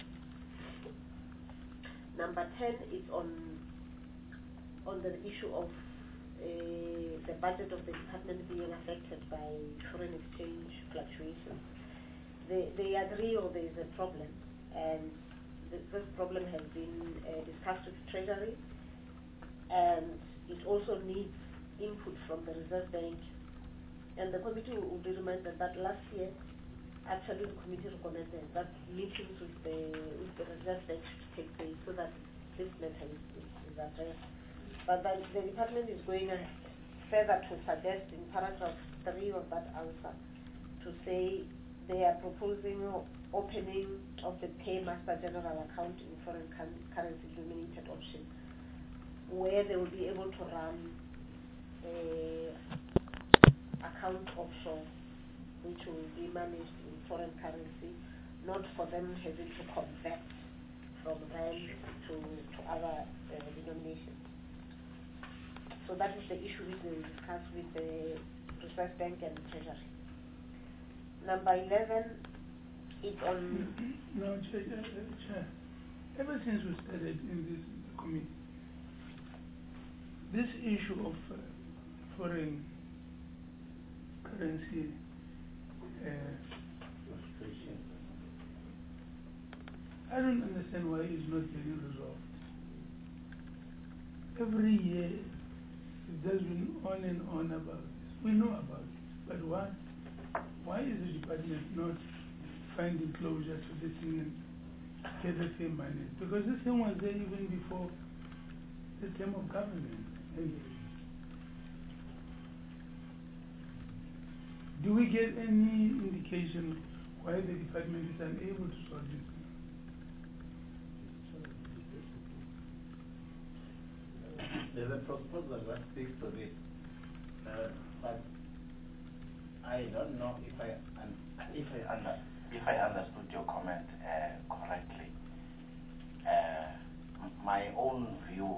Speaker 3: Number 10 is on the issue of the budget of the department being affected by foreign exchange fluctuations. They agree or there is a problem, and this problem has been discussed with Treasury, and it also needs input from the Reserve Bank. And the committee will be reminded that last year, actually the committee recommended that meetings with the Reserve Bank should take place so that this matter is addressed. But the department is going further to suggest in paragraph 3 of that answer to say they are proposing opening of the Paymaster General account in foreign currency denominated option, where they will be able to run account offshore, which will be managed in foreign currency, not for them having to convert from rand to other denominations. So that is the issue which we will discuss with the Reserve Bank and the Treasury. Number 11 is on...
Speaker 4: No, Chair. Ever since we started in this committee, this issue of foreign currency I don't understand why it's not getting resolved. Every year it has been on and on about this. We know about it, but why? Why is the department not finding closure to this thing and get the same money? Because this thing was there even before the term of government. And do we get any indication why the department is unable to solve this?
Speaker 5: There's a proposal that speaks to this, but I don't know if
Speaker 1: I understood your comment correctly. My own view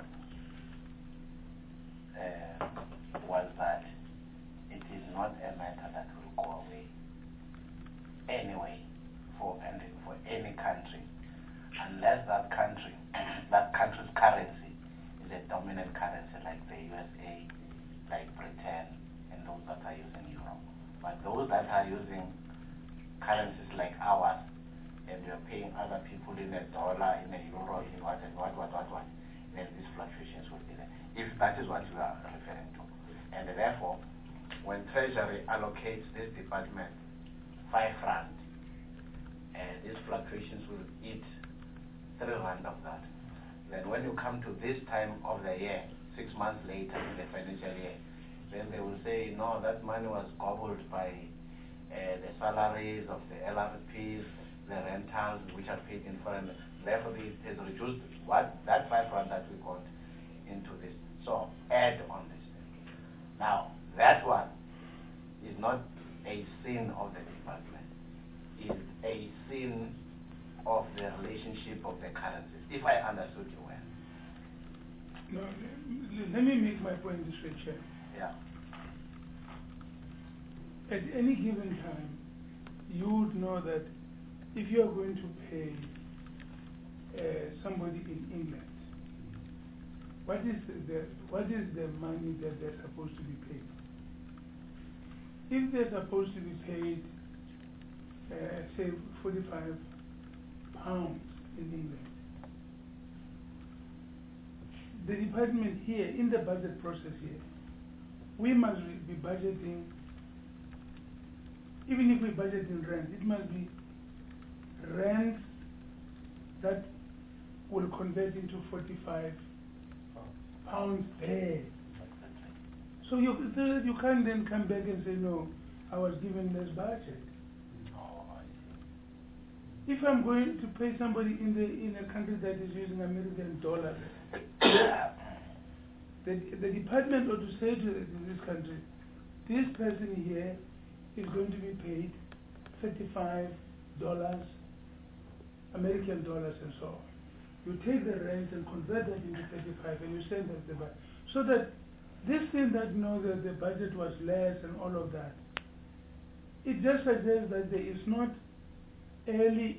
Speaker 1: was that it is not a matter that will go away anyway for any country, unless that country's currency is a dominant currency like the USA, like Britain, and those that are using euro. But those that are using currencies like ours, and you're paying other people in a dollar, in a euro, in what, then these fluctuations will be there. If that is what you are referring to. And therefore, when Treasury allocates this department 5 rand, these fluctuations will eat 3 rand of that. Then when you come to this time of the year, 6 months later in the financial year, then they will say, no, that money was gobbled by the salaries of the LRPs, the rentals which are paid in foreign. Therefore, it has reduced that 5 rand that we got into this. So add on this. Now, that one is not a sin of the department. It's a sin of the relationship of the currencies, if I understood you well.
Speaker 4: No, let me make my point this way, Chair.
Speaker 1: Yeah.
Speaker 4: At any given time, you would know that if you are going to pay somebody in England, what is the money that they're supposed to be paid? if they're supposed to be paid, say, £45 in England, the department here, in the budget process here, we must be budgeting, even if we budget in rent, it must be rent that will convert into £45 there. So you can't then come back and say, no, I was given less budget. If I'm going to pay somebody in a country that is using American dollars, the department ought to say to this country, this person here is going to be paid $35, American dollars and so on. You take the rent and convert that into 35 and you send us the budget. So that this thing that that the budget was less and all of that, it just suggests that there is not early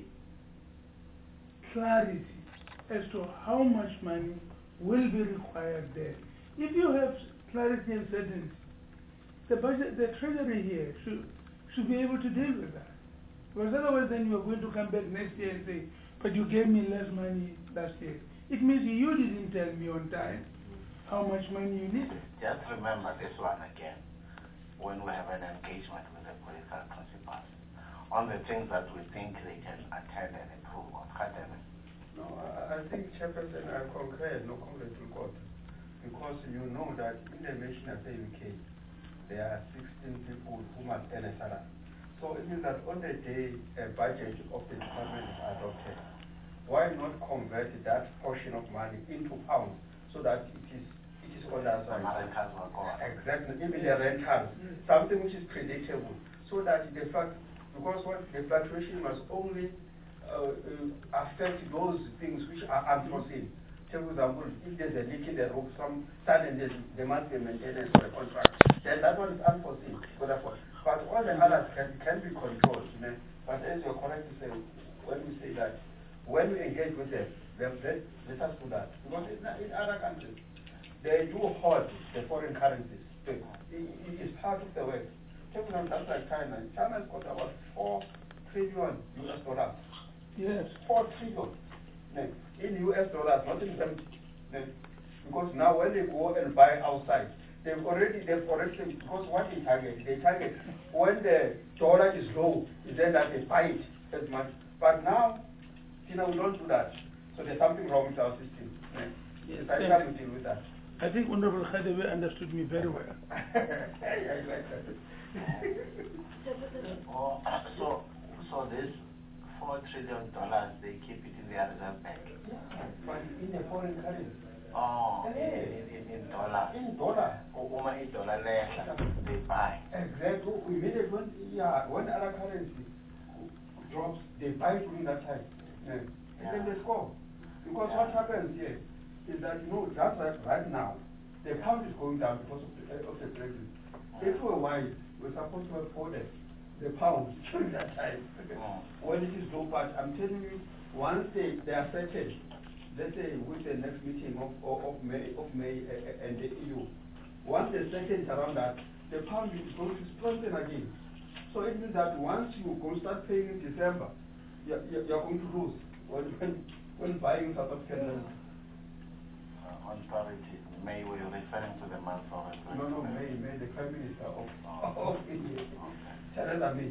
Speaker 4: clarity as to how much money will be required there. If you have clarity and certainty, the treasury here should be able to deal with that. Because otherwise then you are going to come back next year and say, but you gave me less money last year. It means you didn't tell me on time how much money you needed.
Speaker 1: Just remember this one again, when we have an engagement with the political principals on the things that we think they can attend and improve on.
Speaker 2: No, I think, Chairperson, I concur, no comment to court, because you know that in the nation of the UK, there are 16 people who must earn a salary. So it means that on the day a budget of the department is adopted, why not convert that portion of money into pounds so that it is on the side? Exactly, even the rentals, something which is predictable, so that the fact, because the fluctuation must only affect those things which are unforeseen. Take for example, if there's a leak in the roof, suddenly there must be maintenance for a contract, then that one is unforeseen. But all the others can be controlled. But as you're correct to say, when we say that, when we engage with them, let us do that. Because in other countries, they do hoard the foreign currencies. It is part of the work. Take for example, that's like China. China's got about $4 trillion US.
Speaker 4: Yes.
Speaker 2: 4 trillion in US dollars, not in them. Because now when they go and buy outside, they've already because what they target when the dollar is low, is then that they buy it as much. But now, we don't do that. So there's something wrong with our system.
Speaker 4: Yes,
Speaker 2: I can't deal with that.
Speaker 4: I think Honorable Khadebe understood me very well.
Speaker 1: So this $4 trillion, they keep it in their reserve bank.
Speaker 2: But in a foreign currency.
Speaker 1: Oh, in dollars.
Speaker 2: In dollars.
Speaker 1: $1 they buy.
Speaker 2: Exactly. When other currency drops, they buy during that time. And then they score. Because what happens here is that, just like right now, the pound is going down because of the Brexit. If we're wise, we're supposed to have folded the pound during that time. When it is low, but I'm telling you, once they are settled, let's say with the next meeting of May and the EU, once they settle around that, the pound is going to strengthen again. So it means that once you go start paying in December, you're going to lose when buying South African land.
Speaker 1: On parity, May we're referring to the month of
Speaker 2: No, May, the Prime Minister of India. Theresa May.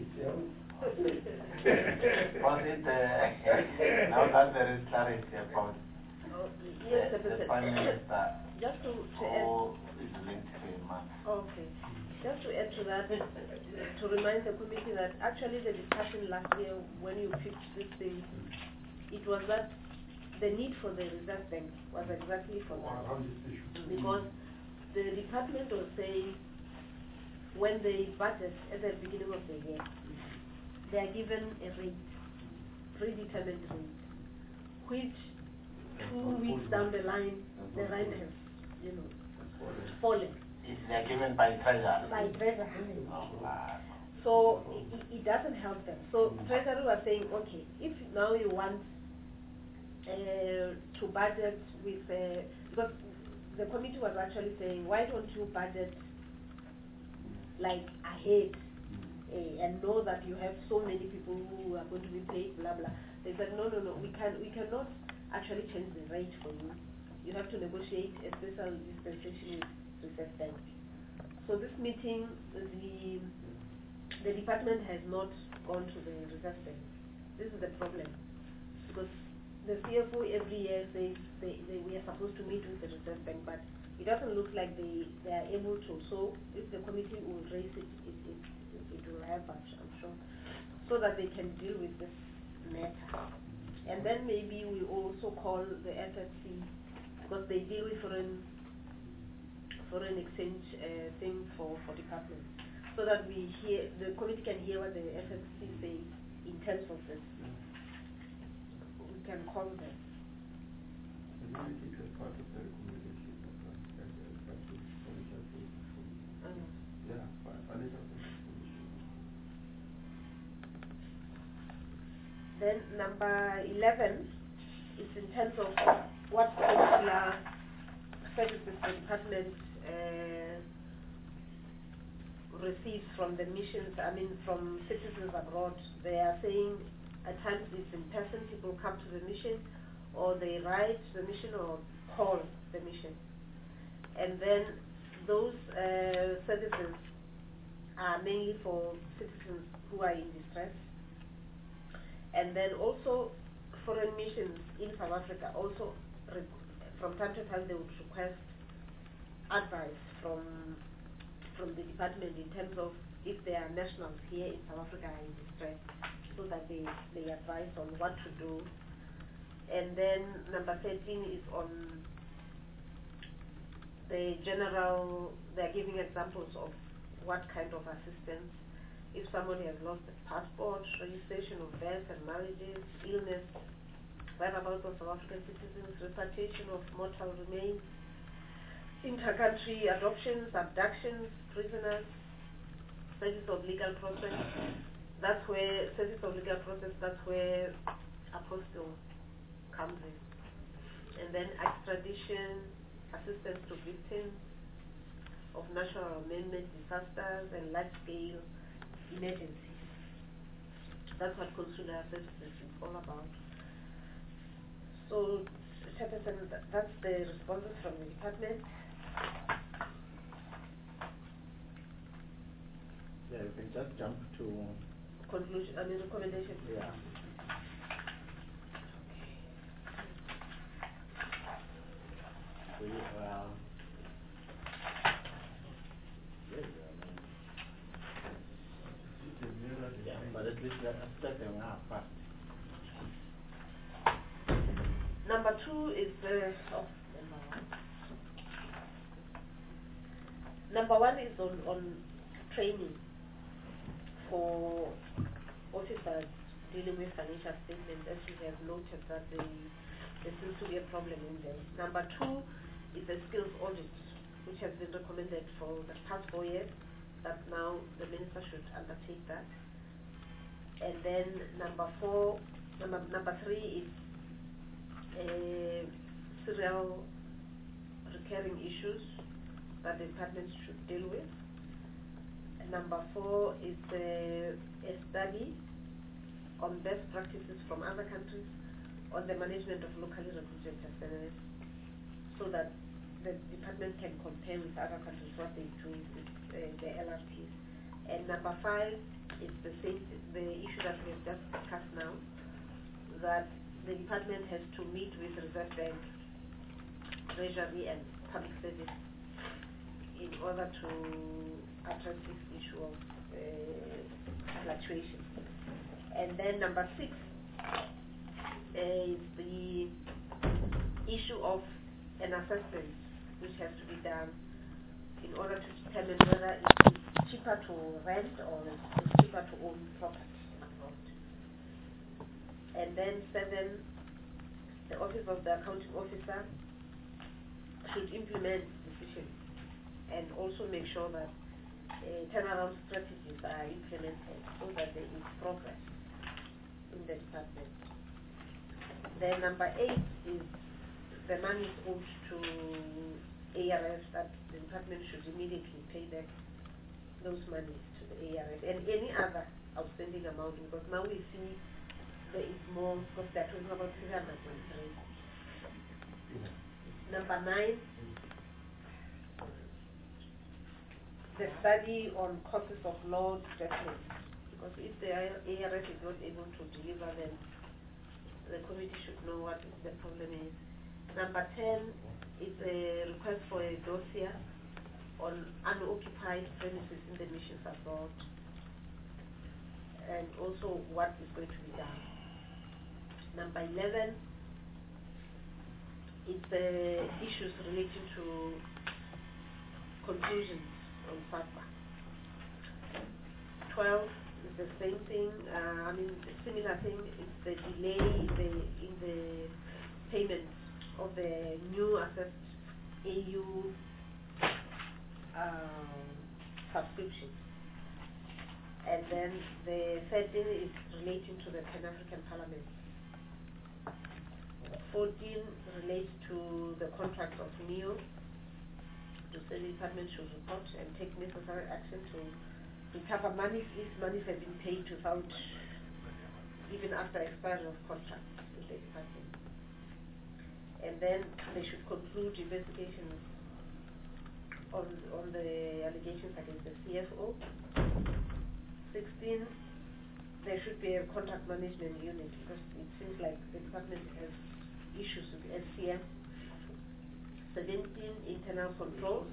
Speaker 1: Was it now that there is clarity about the Prime Minister
Speaker 3: just to
Speaker 1: who is linked to a month?
Speaker 3: Okay. Just to add to that, to remind the committee that actually the discussion last year when you pitched this thing, it was that the need for the Reserve Bank was exactly for that. Because the department was saying when they budget at the beginning of the year, they are given a rate, predetermined rate, which 2 weeks down the line, the rate has, fallen.
Speaker 1: They're given by Treasury.
Speaker 3: By Treasury.
Speaker 1: Oh, wow.
Speaker 3: So it doesn't help them. So Treasury was saying, okay, if now you want to budget with, because the committee was actually saying, why don't you budget like ahead and know that you have so many people who are going to be paid, blah blah. They said no, we cannot actually change the rate for you. You have to negotiate a special dispensation with Reserve Bank. So this meeting, the department has not gone to the Reserve Bank. This is the problem, because the CFO every year says we are supposed to meet with the Reserve Bank, but it doesn't look like they are able to. So if the committee will raise it, it will help us, I'm sure, so that they can deal with this matter. And then maybe we also call the FFC, because they deal with foreign exchange thing for departments, so that the committee can hear what the FFC says in terms of this. We can call them.
Speaker 2: Maybe it was part of the recommendation financial commission.
Speaker 3: Then number 11 is in terms of what particular services the department receives from the missions, from citizens abroad. They are saying at times it's in person, people come to the mission, or they write the mission or call the mission. And then those services are mainly for citizens who are in distress. And then also foreign missions in South Africa also from time to time they would request advice from the department in terms of if there are nationals here in South Africa are in distress, so that they advise on what to do. And then number 13 is on the general, they're giving examples of what kind of assistance. If somebody has lost a passport, registration of birth and marriages, illness, whereabouts of South African citizens, repatriation of mortal remains, inter-country adoptions, abductions, prisoners, service of legal process. That's where Apostle comes in. And then extradition, assistance to victims of natural or man-made disasters and large-scale emergencies. That's what consular services is all about. So, Chairperson, that's the responses from the department.
Speaker 5: Yeah, you can just jump to
Speaker 3: conclusion, recommendation.
Speaker 5: Yeah. But at least let's step them out first.
Speaker 3: Number 2 is number 1 is on training for officers dealing with financial statements, as you have noted that there seems to be a problem in them. Number 2 is the skills audit, which has been recommended for the past 4 years, that now the minister should undertake that. And then number 3 is serial recurring issues that the department should deal with. And number 4 is a study on best practices from other countries on the management of locally recruited personnel, so that the department can compare with other countries what they do with the LRPs. And number 5 is the issue that we have just discussed now, that the department has to meet with Reserve Bank, Treasury and Public Service in order to address this issue of fluctuation. And then number 6 is the issue of an assessment which has to be done in order to determine whether it's cheaper to rent or it's cheaper to own property abroad. And then 7, the Office of the Accounting Officer should implement decisions and also make sure that turnaround strategies are implemented so that there is progress in the department. Then number 8 is the money owed to ARS that the department should immediately pay back those monies to the ARF and any other outstanding amount, because now we see there is more, because they're talking about 300.3. Number 9, the study on causes of low disbursement, because if the ARF is not able to deliver, then the committee should know what the problem is. Number 10 is a request for a dossier on unoccupied premises in the missions abroad, and also what is going to be done. Number 11 is the issues relating to conclusions on FATBA. 12 is the same thing, similar thing, it's the delay in the payment of the new assessed AU subscription. And then the 13 is relating to the Pan-African Parliament. 14 relates to the contract of NEO. The State Department should report and take necessary action to recover monies if monies have been paid without, even after expiry of contracts with the department. And then they should conclude investigations on the allegations against the CFO. 16, there should be a contract management unit, because it seems like the department has issues with SCM. 17, internal controls.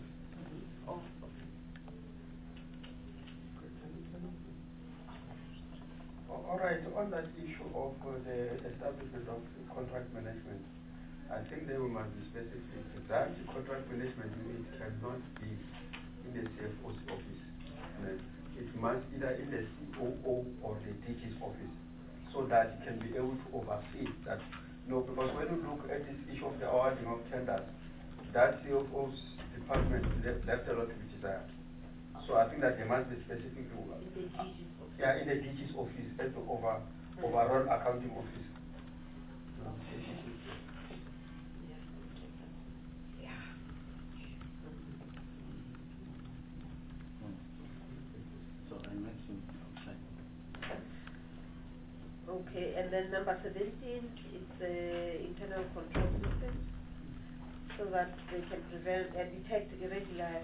Speaker 2: All right, on that issue of the establishment of contract management, I think that we must be specific that the contract management unit cannot be in the CFO's office. It must either in the COO or the DG's office, so that it can be able to oversee that. No, because when you look at this issue of the awarding of tenders, that CFO's department left a lot to be desired. So I think that there must be specific rule. In the DG's office. Yeah, in the DG's office, as the overall accounting office.
Speaker 5: So I mentioned outside.
Speaker 3: Okay, and then number 17 is the internal control system, so that they can prevent and detect irregular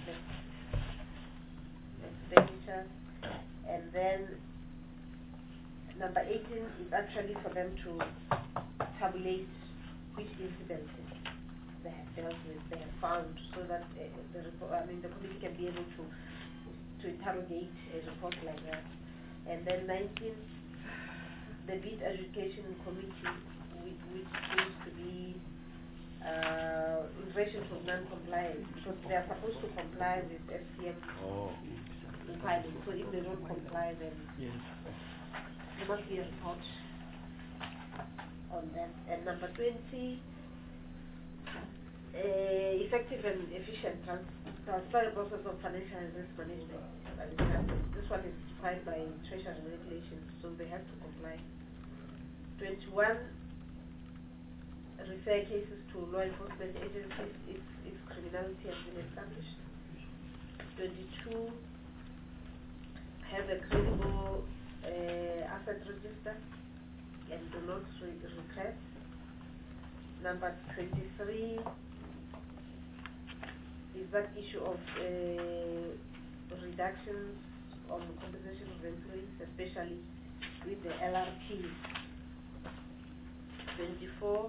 Speaker 3: expenditure. And then number 18 is actually for them to tabulate which incidents they have dealt with, they have found, so that the committee can be able to interrogate a report like that. And then 19, the bid education committee, which seems to be in relation to non-compliance, because they are supposed to comply with FCM requirements. So if they don't comply, then there must be a report on that. And number 20, effective and efficient transparent process of financial and risk management. This one is defined by Treasury regulations, so they have to comply. 21, refer cases to law enforcement agencies if criminality has been established. 22, have a credible asset register and do not request. Number 23 is that issue of reductions on compensation of employees, especially with the LRT. 24,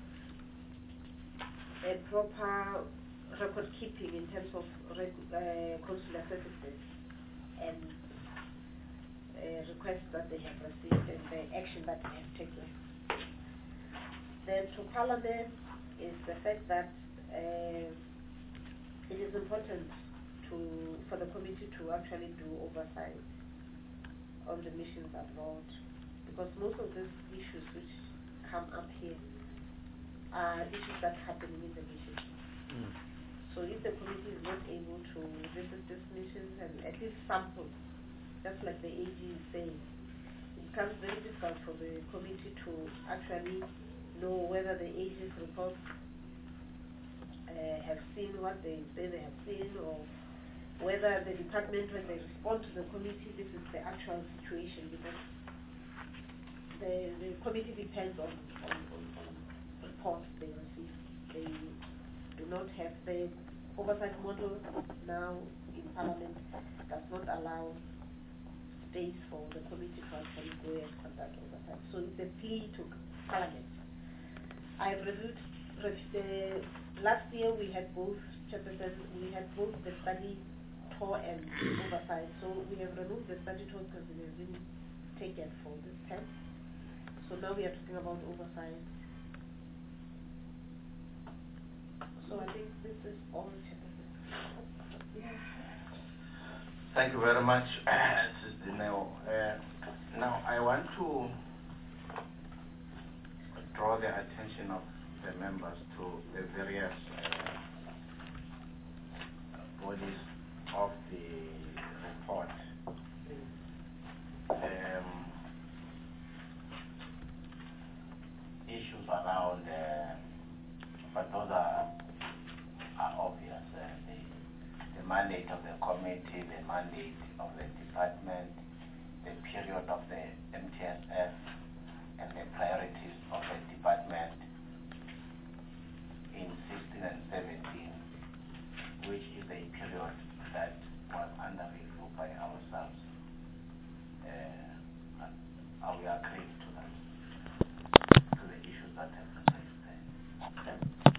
Speaker 3: a proper record keeping in terms of consular services and requests that they have received and the action that they have taken. Then to Parliament is the fact that it is important for the committee to actually do oversight on the missions abroad, because most of these issues which come up here are issues that are happening in the missions. So if the committee is not able to visit these missions and at least sample, just like the AG is saying, it becomes very difficult for the committee to actually know whether the AG's reports have seen what they say they have seen, or whether the department, when they respond to the committee, this is the actual situation, because the committee depends on reports they receive. They do not have the oversight model now in Parliament, does not allow space for the committee to actually go and conduct oversight. So it's a plea to Parliament. I've reviewed last year we had both chairpersons, we had both the study tour and oversight. So we have removed the study tour because it has been taken for this term. So now we are talking about oversight. So I think this is all, chairperson. Yeah.
Speaker 1: Thank you very much, Sister Neo. Now I want to draw the attention of the members to the various bodies of the report. Issues around, but those are obvious. The mandate of the committee, the mandate of the department, the period of the MTSF, and the priorities of the department in 16 and 17, which is a period that was under review by ourselves. Are we agreed to that? To the issues that have been raised there?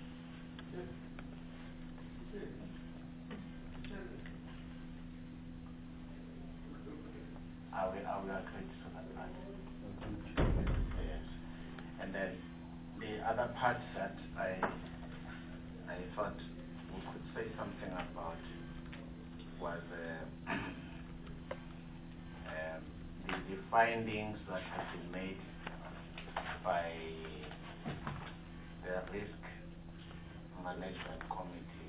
Speaker 1: Are we agreed to that part? Yes. And then the other part that I thought we could say something about was the findings that have been made by the Risk Management Committee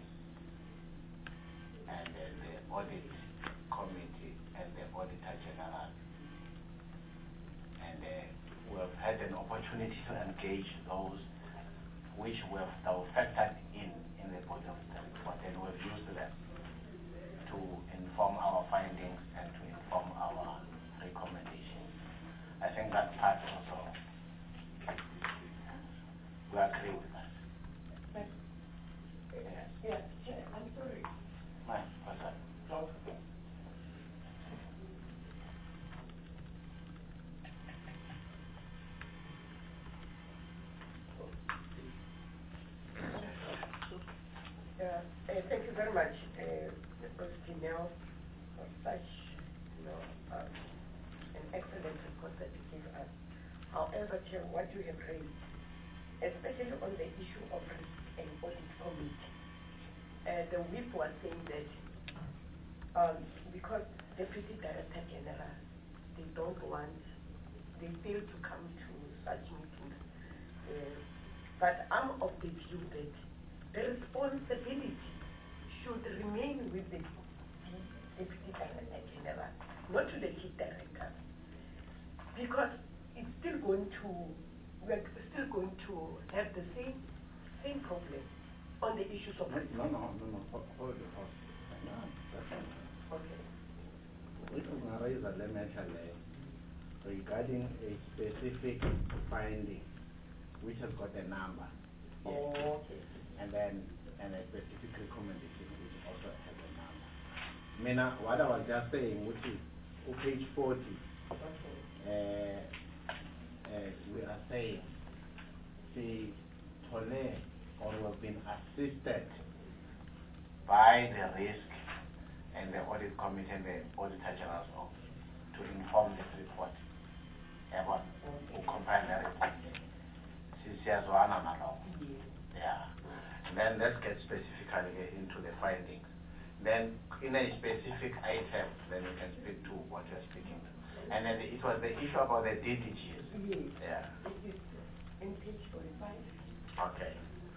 Speaker 1: and the Audit Committee and the Auditor General. And we have had an opportunity to engage those which were factored in the body of the report, and we've used them to inform our findings and to inform our recommendations. I think that part also, we agree with that.
Speaker 6: I'm sorry.
Speaker 1: What's that?
Speaker 6: No. Thank you very much, Mr. Nel, for such, an excellent report that you gave us. However, Chair, what you have raised, especially on the issue of risk and audit committee, the whip was saying that because Deputy Director General, they fail to come to such meetings. But I'm of the view that the responsibility should remain with the Deputy Director General, not to the Chief Director, because we're still going to have the same problem on the issues of risk.
Speaker 5: No, hold it.
Speaker 6: Okay.
Speaker 5: Which is not raised regarding a specific finding which has got a number.
Speaker 6: Oh, okay.
Speaker 5: And a specific recommendation which also has a number. What I was just saying, which is on page 40,
Speaker 6: Okay.
Speaker 5: We are saying the Tole or we have been assisted
Speaker 1: By the risk and the audit committee and the auditor general's office to inform this report. Everyone who compile the report. Yeah. And then let's get specifically into the findings. Then in a specific item, then you can speak to what you're speaking to. And then it was the issue about the DDGs.
Speaker 6: Yes.
Speaker 1: Yeah.
Speaker 6: It is in page 45.
Speaker 1: Okay.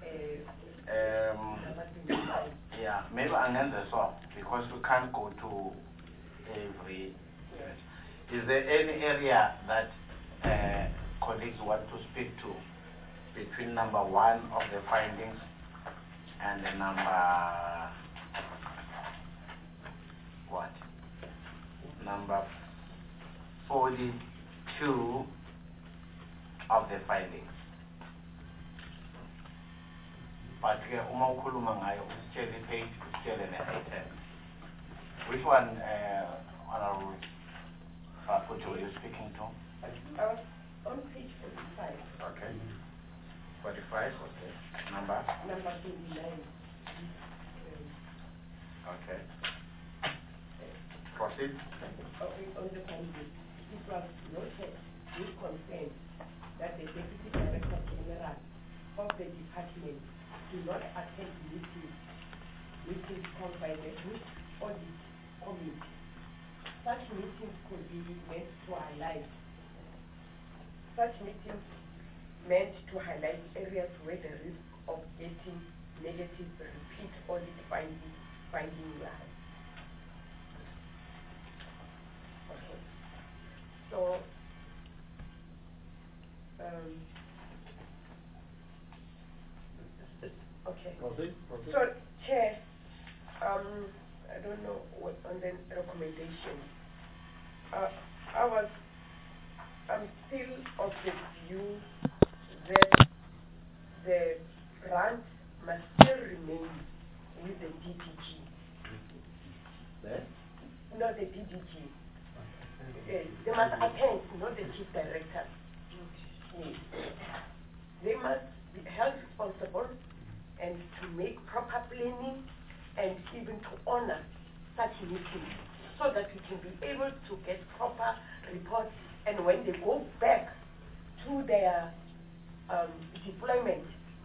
Speaker 6: Number 25.
Speaker 1: Yeah, maybe Anganza so because we can't go to every. Is there any area that colleagues want to speak to between number 1 of the findings and the number what? Number 42 of the findings. But uma ukhuluma ngayo usitshele page, usitshele ne-item. Which one, Honorable Futhi, were you speaking to?
Speaker 6: On page 45.
Speaker 1: Okay. 45, okay. Number?
Speaker 6: Number 29.
Speaker 1: Okay. Proceed.
Speaker 6: On the findings, it was noted with concern that the Deputy Director General of the department do not attend meetings called by the Group Audit Committee. Such meetings could be meant to highlight areas where the risk of getting negative repeat audit finding lies. Okay. So okay.
Speaker 5: Proceed.
Speaker 6: So, Chair, I don't know what on the recommendation. I'm still of the view that the grant must still remain with the DDG. Not the DDG. They must attend, not the Chief Director. Yes. They must be held responsible and to make proper planning and even to honor such meetings so that we can be able to get proper reports, and when they go back to their deployment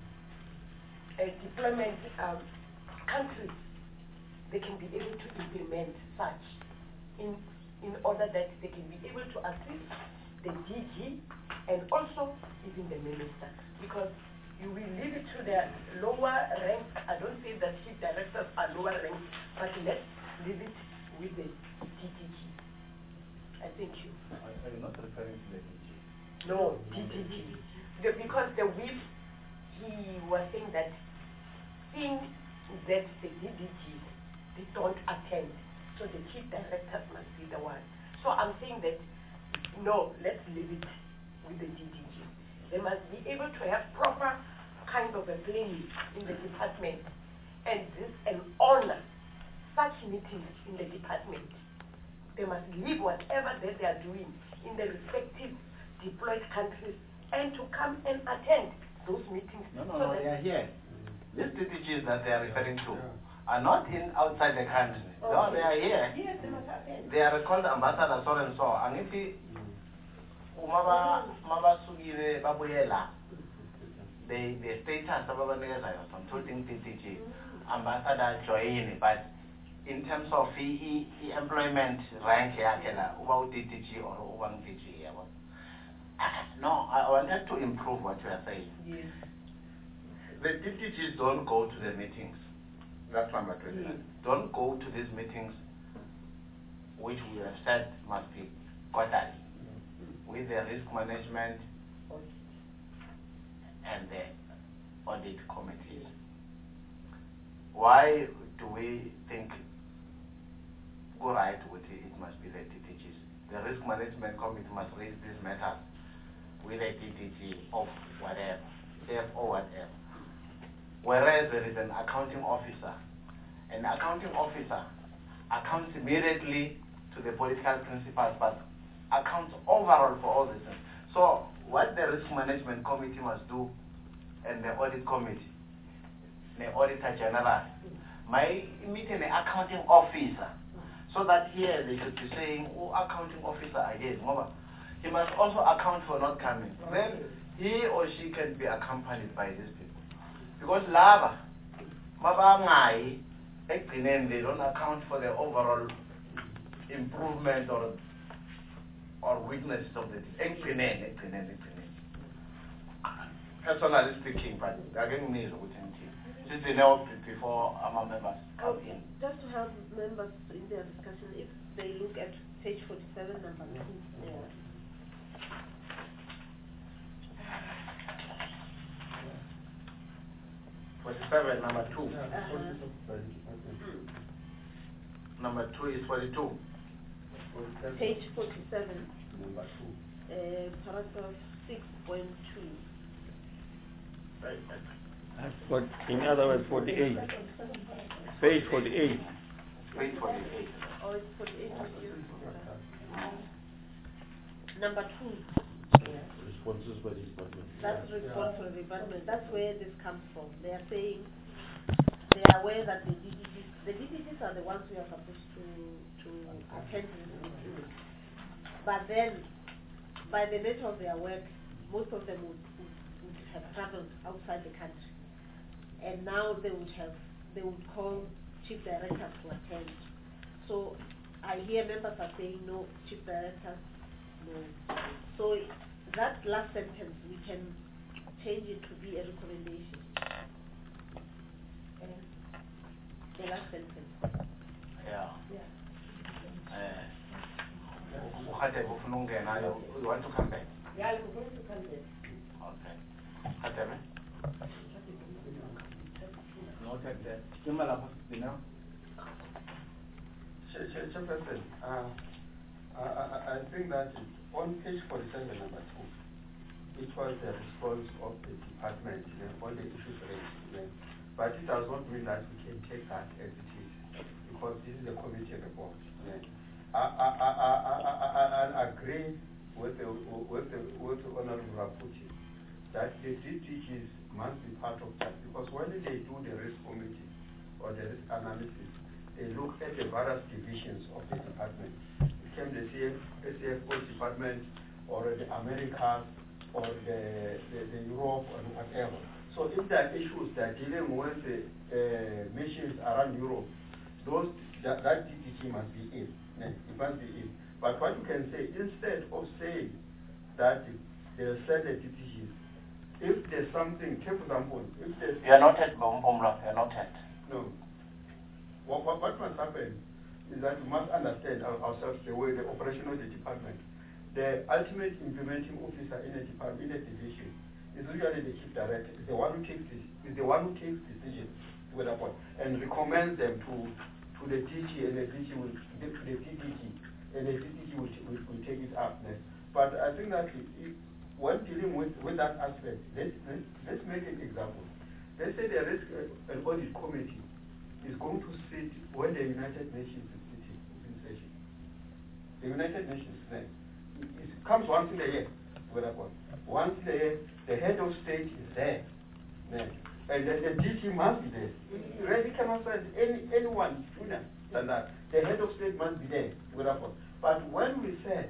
Speaker 6: countries, they can be able to implement such in order that they can be able to assist the DG and also even the minister, because you will leave it to the lower rank. I don't say that chief directors are lower rank, but let's leave it with the DDG. I thank you.
Speaker 5: Are you not referring to the DG?
Speaker 6: No, DDG. Because the whip, he was saying that seeing that the DDGs, they don't attend, so the chief directors must be the one. So I'm saying that, no, let's leave it with the DDG. They must be able to have proper kind of a planning in the department and honor such meetings in the department. They must leave whatever that they are doing in the respective deployed countries and to come and attend those meetings.
Speaker 1: No, they are here. These DDGs that they are referring to are not in outside the country. Okay. No, they are here.
Speaker 6: Yes, they must attend.
Speaker 1: They are called ambassadors so and so. And if mabasukile babuyela, the status ababanikeza yona including DDG ambassador join, but in terms of employment rank yakhe la uba DDG or uba DG yabo. No, I wanted to improve what you are saying.
Speaker 6: Yes.
Speaker 1: The DDGs don't go to the meetings. That's number 29.
Speaker 6: Yes.
Speaker 1: Don't go to these meetings, which we have said must be quarterly, with the risk management and the audit committees. Why do we think go right with it? It must be the DDGs. The risk management committee must raise these matters with a DDG of whatever, CFO whatever. Whereas there is an accounting officer. An accounting officer accounts immediately to the political principals, but accounts overall for all these things. So what the risk management committee must do, and the audit committee, the auditor general, my meeting an accounting officer, so that here they should be saying, oh, accounting officer again. He must also account for not coming. Then he or she can be accompanied by these people. Because lava, mabangai, they don't account for the overall improvement or weakness of the personally speaking, but again, just the know before our members come in.
Speaker 3: Just to help members in their discussion, if they look at page 47, number 2. Yeah.
Speaker 1: 47, number 2. Number 2 is 42.
Speaker 3: Page 47,
Speaker 2: Number 2.
Speaker 3: paragraph 6.2.
Speaker 7: That's what, in other words, 48. Page 48.
Speaker 1: Page 48.
Speaker 3: Oh, it's 48 with you. Number 2.
Speaker 5: Responses by the department.
Speaker 3: That's response from the department. That's where this comes from. They are saying they are aware that the DDGs are the ones who are supposed to attend these meetings. But then, by the nature of their work, most of them would have traveled outside the country, and now they would call chief directors to attend. So I hear members are saying no, chief directors, no. So that last sentence we can change it to be a recommendation. The last sentence.
Speaker 1: Yeah.
Speaker 3: Yeah.
Speaker 1: You want to come back?
Speaker 3: Yeah, I'm going to come there.
Speaker 1: Okay. Khatebe?
Speaker 5: Noted that. Kimala now.
Speaker 2: Chairperson, I think that on page 47, number 2, it was the response of the department on the issues raised. But it does not mean that we can take that as it is, because this is a committee report. I agree with the Honorable Raputi that the DTGs must be part of that, because when they do the risk committee or the risk analysis, they look at the various divisions of the department. It can be the SAFO department or the Americas or the Europe or whatever. So if there are issues that are dealing with the missions around Europe, that DTG must be in. It must be in. But what you can say, instead of saying that they'll send the DTGs, if there's something, take for example, if there's...
Speaker 1: You are not at Bombomla, you are not at.
Speaker 2: No. What must happen is that we must understand ourselves the way the operation of the department. The ultimate implementing officer in a department, in a division, is usually the chief director. Is the one who takes decisions with a point and recommends them to the DG, and the DG will get to the DDG, and the DDG will take it up next. But I think that when dealing with that aspect, let's make an example. Let's say there is an audit committee is going to sit when the United Nations is sitting in session. The United Nations, it comes once in a year. Once in a year, the head of state is there. And the DG must be there. You really cannot send anyone sooner than that. The head of state must be there. But when we said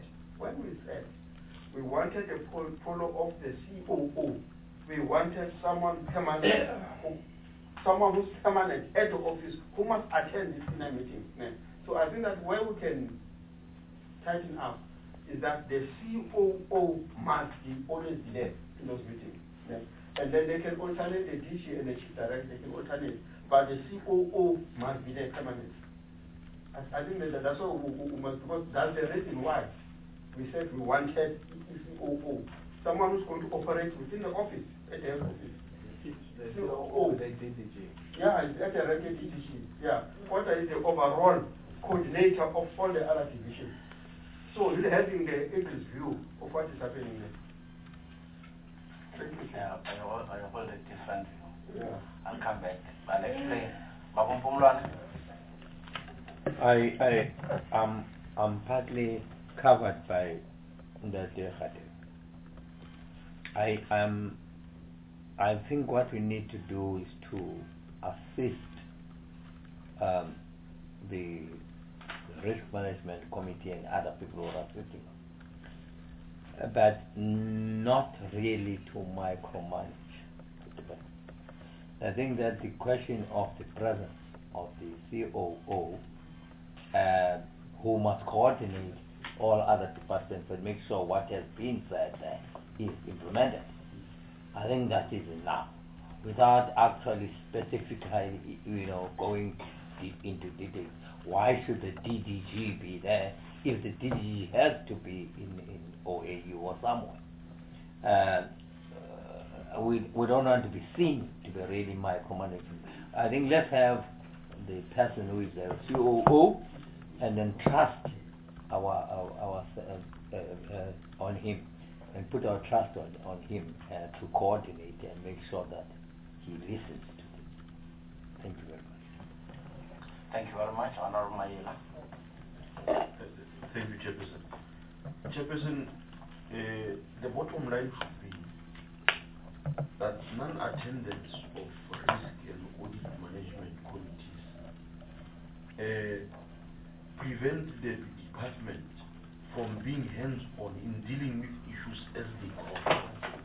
Speaker 2: we wanted a follow of the COO, we wanted someone permanent, someone who's permanent head of office who must attend this inner meeting. So I think that where we can tighten up is that the COO must always be there in those meetings. And then they can alternate the DG and the chief director, they can alternate, but the COO must be there permanent. I think that's what we must, because that's the reason why we said we wanted COO, someone who's going to operate within the office, at the head office.
Speaker 5: The COO, the DDG.
Speaker 2: Yeah, it's at the regular DDG. Yeah, what is the overall coordinator of all the other divisions? So really having the eagle's view of what is happening there. Thank you.
Speaker 1: Yeah, I hold a different view.
Speaker 2: Yeah.
Speaker 1: I'll come back. I'll explain. Babumpumlwana?
Speaker 7: I'm partly covered by that. I think what we need to do is to assist the risk management committee and other people who are assisting, but not really to micromanage. I think that the question of the presence of the COO, who must coordinate all other departments and make sure what has been said is implemented, I think that is enough, without actually specifically, going deep into details. Why should the DDG be there if the DDG has to be in OAU or somewhere? We don't want to be seen to be really micromanaging. I think let's have the person who is the COO, and then trust on him, and put our trust on him to coordinate and make sure that he listens to them. Thank you very much.
Speaker 1: Thank you very much, Honorable Mayela.
Speaker 8: Thank you, Chairperson. Chairperson, the bottom line should be that non-attendance of risk and audit management committees prevent the department from being hands-on in dealing with issues as they come.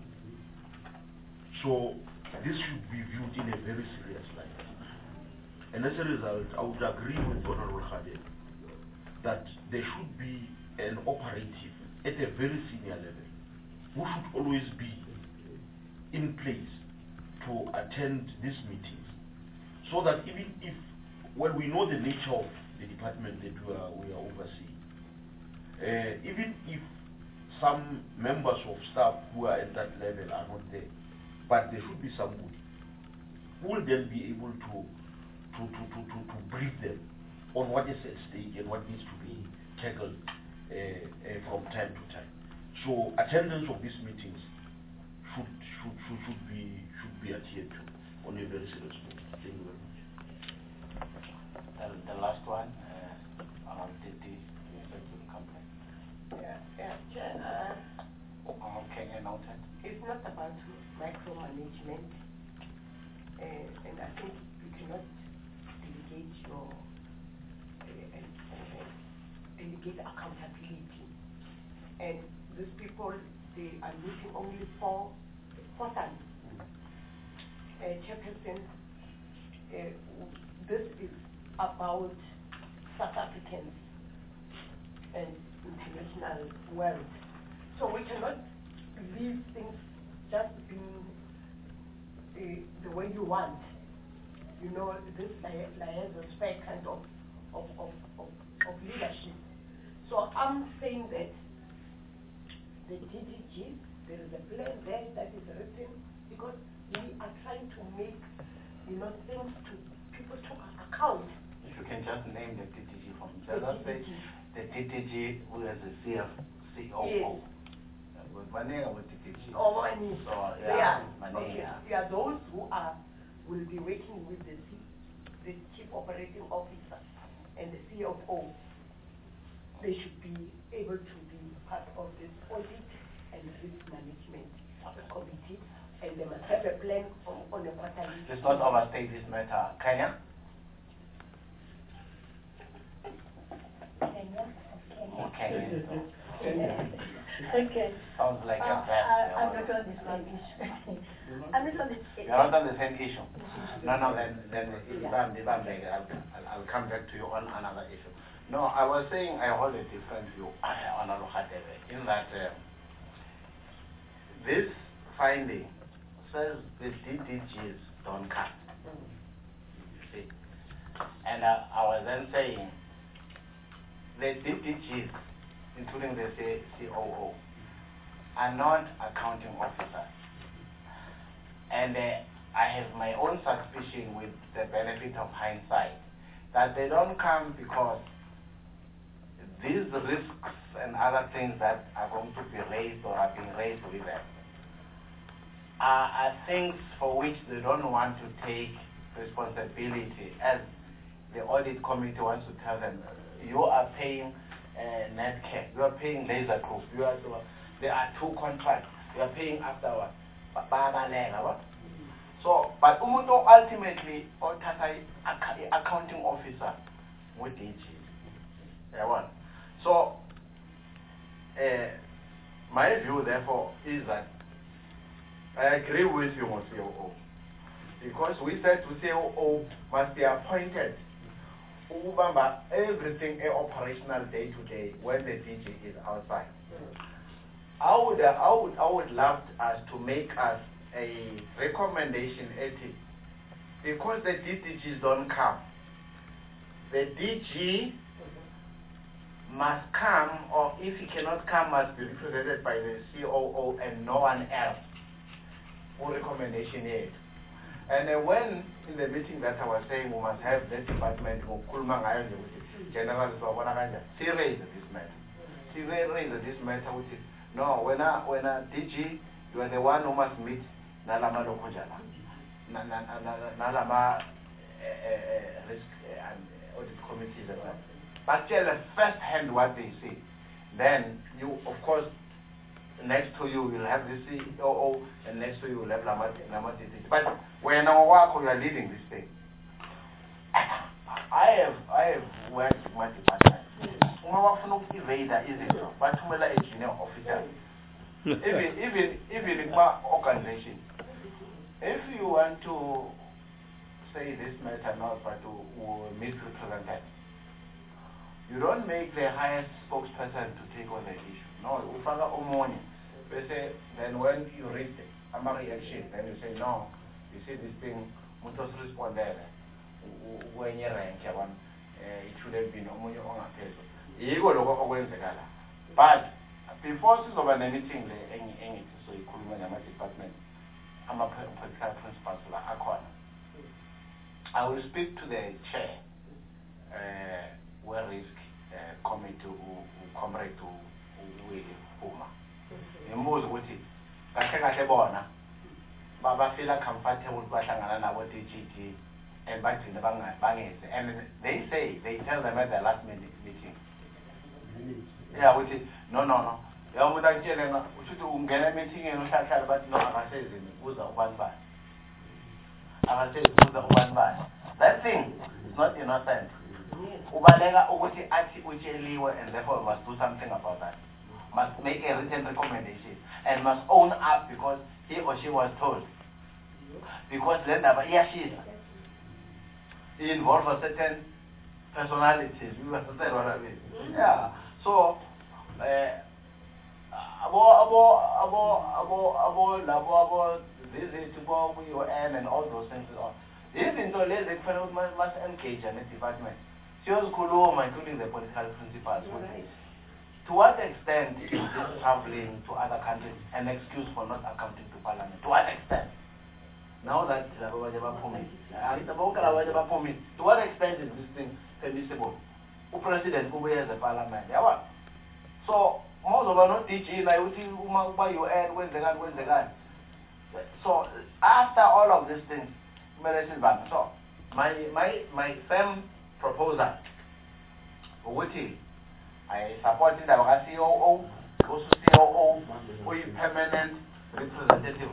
Speaker 8: So this should be viewed in a very serious light. And as a result, I would agree with Honorable Khaled that there should be an operative at a very senior level who should always be in place to attend these meetings, so that even if, well, we know the nature of the department that we are overseeing, even if some members of staff who are at that level are not there, but there should be somebody who will then be able to brief them on what is at stake and what needs to be tackled from time to time. So attendance of these meetings should be adhered to on a very serious note. Thank you very much.
Speaker 1: The last one, Honorable Titi, respectful complaint. Kenya noted.
Speaker 6: It's not about micromanagement, and I think you cannot delegate your delegate accountability. And these people, they are looking only for some. Chairperson, this is about South Africans and international world. So we cannot leave things just being the way you want. You know, this liaison-spec kind of leadership. So I'm saying that the DDG, there is a plan there that is written, because we are trying to make, things to people to account.
Speaker 1: If you can just name the DDG from just say the DDG who has the COO.
Speaker 6: Yes.
Speaker 1: With my name with DDG.
Speaker 6: Oh, I mean,
Speaker 1: so my name.
Speaker 6: okay. Yeah, those who will be working with the Chief Operating Officer and the CFO. They should be able to be part of this audit and risk management committee, and they must have a plan on a quarterly.
Speaker 1: Let's not overstate this matter. Kenya?
Speaker 6: Okay.
Speaker 1: Sounds like a bad.
Speaker 6: I'm not on the same issue. I'm not on the same.
Speaker 1: You're not on the same issue. No. Then I'll come back to you on another issue. No, I was saying I hold a different view on Al-Khatebe, in that this finding says the DDGs don't cut. You see? And I was then saying the DDGs, including the COO, are not accounting officers. And I have my own suspicion, with the benefit of hindsight, that they don't come because these risks and other things that are going to be raised or are being raised with them are things for which they don't want to take responsibility, as the audit committee wants to tell them, you are paying Netcare, you are paying Laser Group, there are 2 contracts, you are paying afterwards. So, but umuntu ultimately accounting officer with DG. So, my view therefore is that I agree with you on COO, because we said to COO must be appointed over everything operational day to day when the DG is outside. I would love us to make us a recommendation because the DDGs don't come. The DG must come, or if he cannot come, must be represented by the COO and no one else. Who recommendation is. And when in the meeting that I was saying we must have the department general she raised this matter. She raised this matter with it. No, when a DG, you are the one who must meet Nalama Lokojala. Nalama risk and audit committees as well. But tell us first hand what they say. Then you, of course, next to you will have the COO, and next to you will have Lamati. But when our work, we are leading this thing. I have worked with my department. Radar is it, but a junior officer. Even in my organization, if you want to say this matter not, but to misrepresent it, you don't make the highest spokesperson to take on the issue. No, ufaka umoni. Then when you read a reaction, then you say no. You see this thing, mutos responder. When you rank one, it should have been umoni on a case. But before this over anything, so you could remain my department. I'm a political principal. I will speak to the chair. Where risk coming to comrade to Puma. In most with it, Bona, Baba feel comfortable with Batangana with the GT and back to the Bangers. And they tell them at the last minute meeting. Yeah, with it. No. You would like to get a meeting and but no, I say it was a one by. I say it was a one by. That thing is not innocent. Ubalega ukuthi athi utsheliwe and therefore must do something about that. Must make a written recommendation and must own up because he or she was told. Because then he involved a certain personalities. You understand what I mean? Yeah. So abo visit to go with your and all those things. Even though lazy fellows must engage in the department. Including the political principals. To what extent is this traveling to other countries an excuse for not accounting to Parliament? To what extent? Now that to what extent is this thing permissible? Who president who wears the Parliament? So most of us not teaching like you add when the gun. So after all of these things, so my firm proposal which I supported our COO, also COO, we permanent representative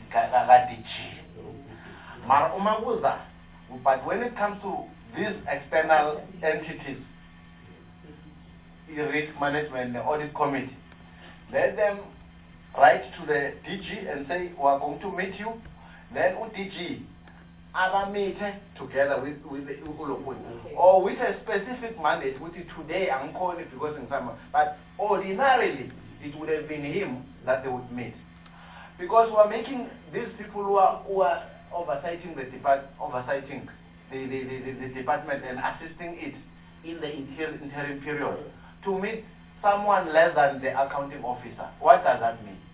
Speaker 1: but when it comes to these external entities, the risk management, the audit committee, let them write to the DG and say we are going to meet you, then DG other meeting together with the or with a specific mandate, which is today I'm calling it because in summer, but ordinarily it would have been him that they would meet. Because we are making these people who are oversighting the department and assisting it in the interim period to meet someone less than the accounting officer. What does that mean?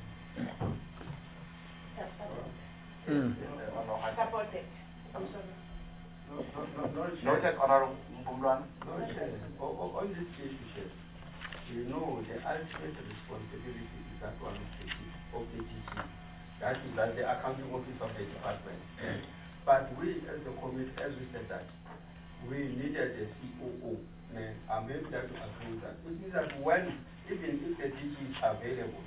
Speaker 3: Supported.
Speaker 1: Noted, Honorable Mpumlwana.
Speaker 2: On this issue, you know the ultimate responsibility is that one of the GC. That is like the accounting office of the department. But we as the committee, as we said that, we needed a COO. I'm able to agree with that. It means that when, even if the DG is available,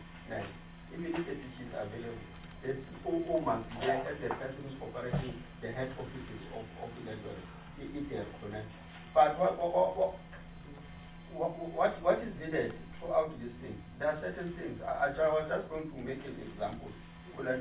Speaker 2: the COO must be there as the person who's operating the head offices of the network, if they are connected. But what is needed throughout this thing? There are certain things. I was just going to make an example. When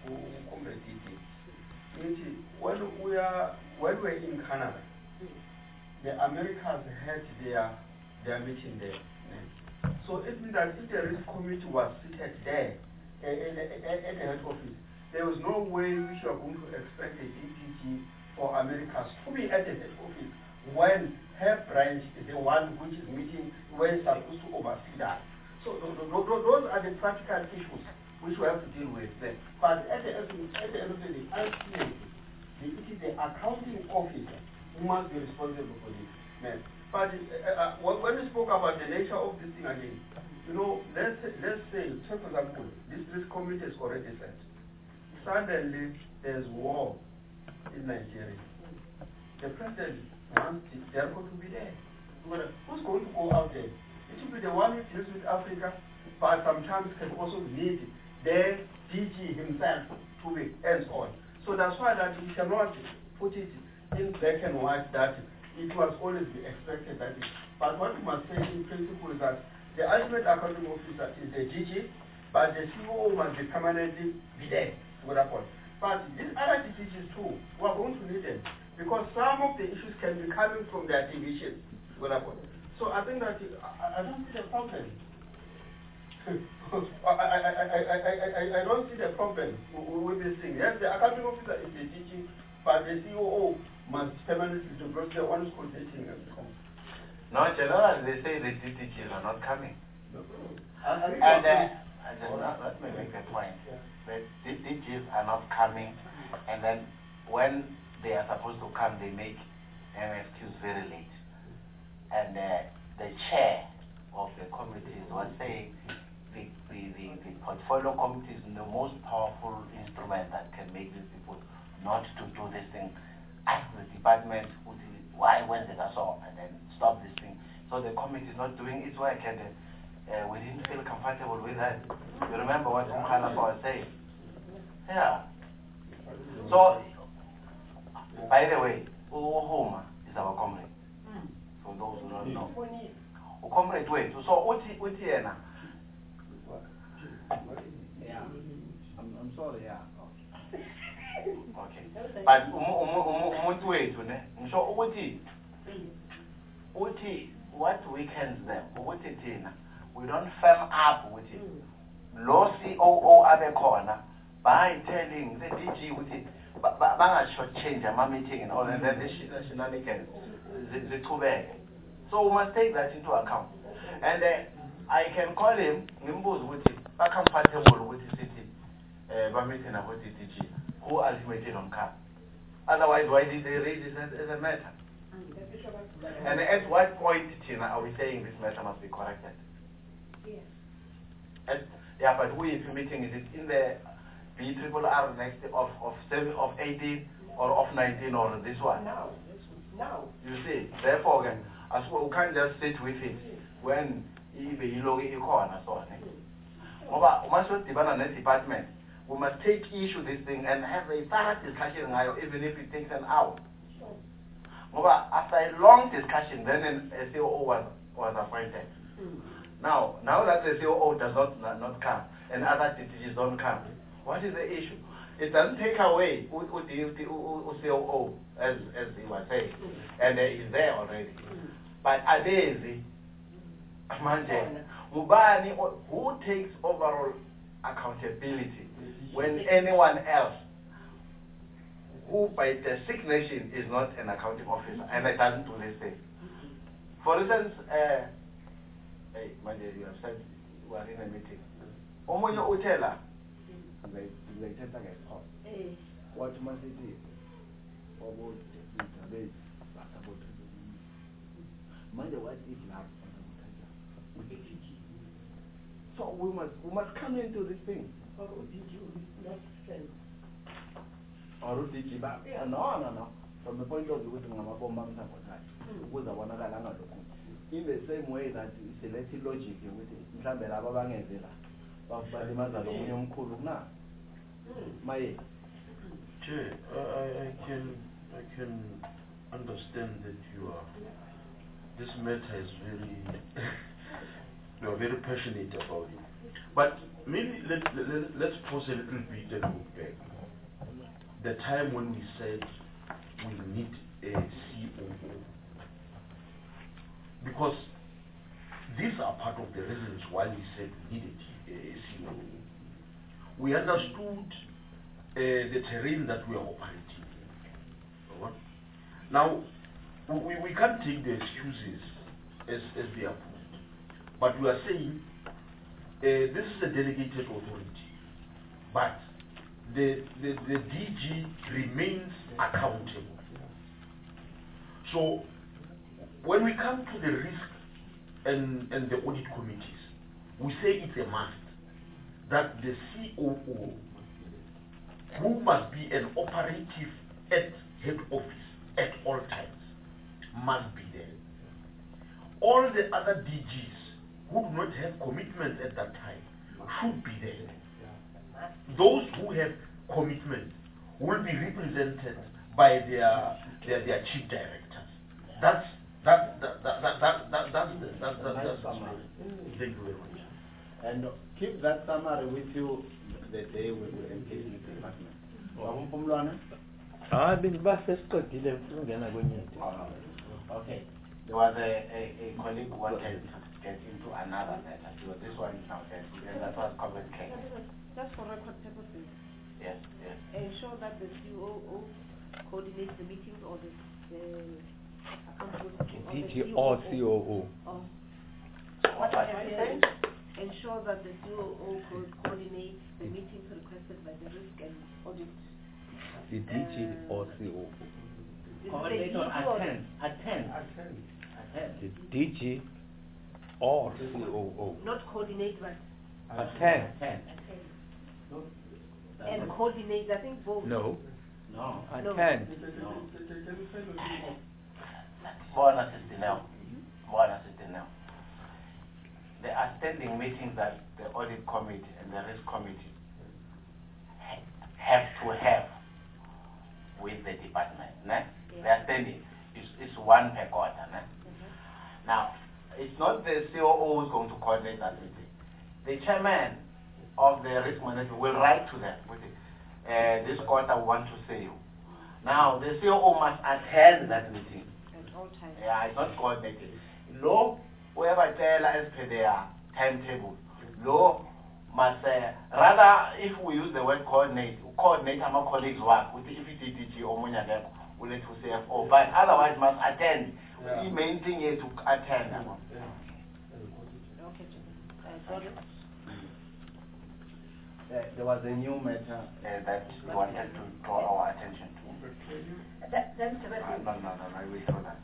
Speaker 2: we're in Canada, the Americans had their meeting there. So it means that if the risk committee was seated there, at the head office, there was no way we were going to expect the DPG for Americas to be at the head office when her branch is the one which is meeting, when it's supposed to oversee that. So those are the practical issues which we have to deal with. But at the end of the day, ultimately, it is the accounting officer who must be responsible for this. But when we spoke about the nature of this thing again, let's say, for example, this committee is already set. Suddenly, there's war in Nigeria. The president wants therefore to be there. Who's going to go out there? It will be the one who deals with Africa, but sometimes can also need the DG himself to be hands-on. So that's why that we cannot put it in black and white that it must always be expected that but what we must say in principle is that the ultimate accounting officer is the DG, but the CEO must be permanently be there. But these other DGs too, we are going to need them because some of the issues can be coming from their division. So I think that I don't see the problem. I don't see the problem with this thing. Yes, the accounting officer is the DG, but the COO must permanently to because the one who's coordinating everything.
Speaker 1: No, generally they say the DGs are not coming. Let me make a point. The DGs are not coming, and then when they are supposed to come, they make an excuse very late. And the chair of the committee was saying the portfolio committee is the most powerful instrument that can make these people not to do this thing. Ask the department why when they saw and then stop this thing. So the committee is not doing its work, and we didn't feel comfortable with that. You remember what Mkhalapa was saying? Yeah. So, by the way, Uhuma is our comrade. For those who don't know. Comrade wait. So uthi yena.
Speaker 5: Yeah. I'm sorry, yeah.
Speaker 1: Okay. But umuntu wethu ne ngisho uthi what weakens them ukuthi thina we don't firm up with it. Lo COO abekhona by telling the DG ukuthi bangasho change ama meeting and all and then the shenanigans zichubeke. So we must take that into account. And I can call him ngimbuze ukuthi ba comfortable ukuthi sithi ba meeting nabo DG who ultimately don't come. Otherwise, why did they raise this as a matter? And at what point, Tina, are we saying this matter must be corrected? Yes. Yeah, but who is meeting? Is it in the BRRR next of 18 or of 19 or this one?
Speaker 6: Now.
Speaker 1: You see, therefore, again, as well, we can't just sit with it when he corner so on. Department. We must take issue this thing and have a thorough discussion even if it takes an hour. After a long discussion, then a COO was appointed. Now that the COO does not come and other DGs don't come, what is the issue? It doesn't take away COO as he was saying, and he's there already. But Adezi, Manje, Mubani, who takes overall accountability when anyone else who by designation is not an accounting officer and it doesn't do this thing. For instance, hey, Manje, you have said we are in a meeting. Omunye utela
Speaker 5: ngizayithetha ngesikhono wathi masithi obothi indaba basabotha manje what if lapho so we must come into this thing.
Speaker 6: Or did you not send?
Speaker 5: Or did you back? No. From the point of view with Namabomba with the in the same way that selected logic with Mshambe Labangezela. But the mother of William Kuluna. My
Speaker 8: Chair, I can understand that this matter is you are very passionate about it. But maybe let's pause a little bit and look back. The time when we said we need a COO. Because these are part of the reasons why we said we needed a COO. We understood the terrain that we are operating in. Now, we can't take the excuses as they are put. But we are saying this is a delegated authority. but the DG remains accountable. So when we come to the risk and the audit committees, we say it's a must that the COO, who must be an operative at head office at all times, must be there. All the other DGs who do not have commitment at that time should be there. Those who have commitment will be represented by their chief directors. That's
Speaker 5: summary.
Speaker 8: Thank you very much.
Speaker 5: And keep that summary with you the day we will engage with the department.
Speaker 1: Okay. There was a colleague who wanted to get into another matter. So this one is now dead, and that was covered case.
Speaker 3: Just for record purposes.
Speaker 1: Yes, yes.
Speaker 3: Ensure that the COO coordinates the meetings or the
Speaker 7: DG or COO.
Speaker 3: What I said, ensure that the COO coordinates the meetings requested by the risk and audit.
Speaker 7: The DG or COO.
Speaker 5: Coordinate or attend.
Speaker 7: The DG or COO.
Speaker 3: Not coordinate, but
Speaker 7: Attend.
Speaker 3: and coordinate. I think both.
Speaker 7: No.
Speaker 5: No.
Speaker 7: Attend.
Speaker 1: Bona system now. There are standing meetings that the audit committee and the risk committee have to have with the department. Ne?
Speaker 3: Yeah.
Speaker 1: They are standing. It's one per quarter. Ne? Now, it's not the COO who's going to coordinate that meeting. The chairman of the risk management will write to them. This quarter we want to see you. Now, the COO must attend that meeting.
Speaker 3: At all times.
Speaker 1: Yeah, it's not coordinated. Law, whoever tell as per their timetable, law must rather, if we use the word coordinate our colleagues' work with the EPTDG or Munyadeko, we let to CFO, but otherwise must attend.
Speaker 2: Yeah.
Speaker 1: The main thing is to attend.
Speaker 3: Okay. Sorry.
Speaker 5: There was a new matter
Speaker 1: That we wanted to draw our attention to.
Speaker 6: That's the
Speaker 1: No, I will show that.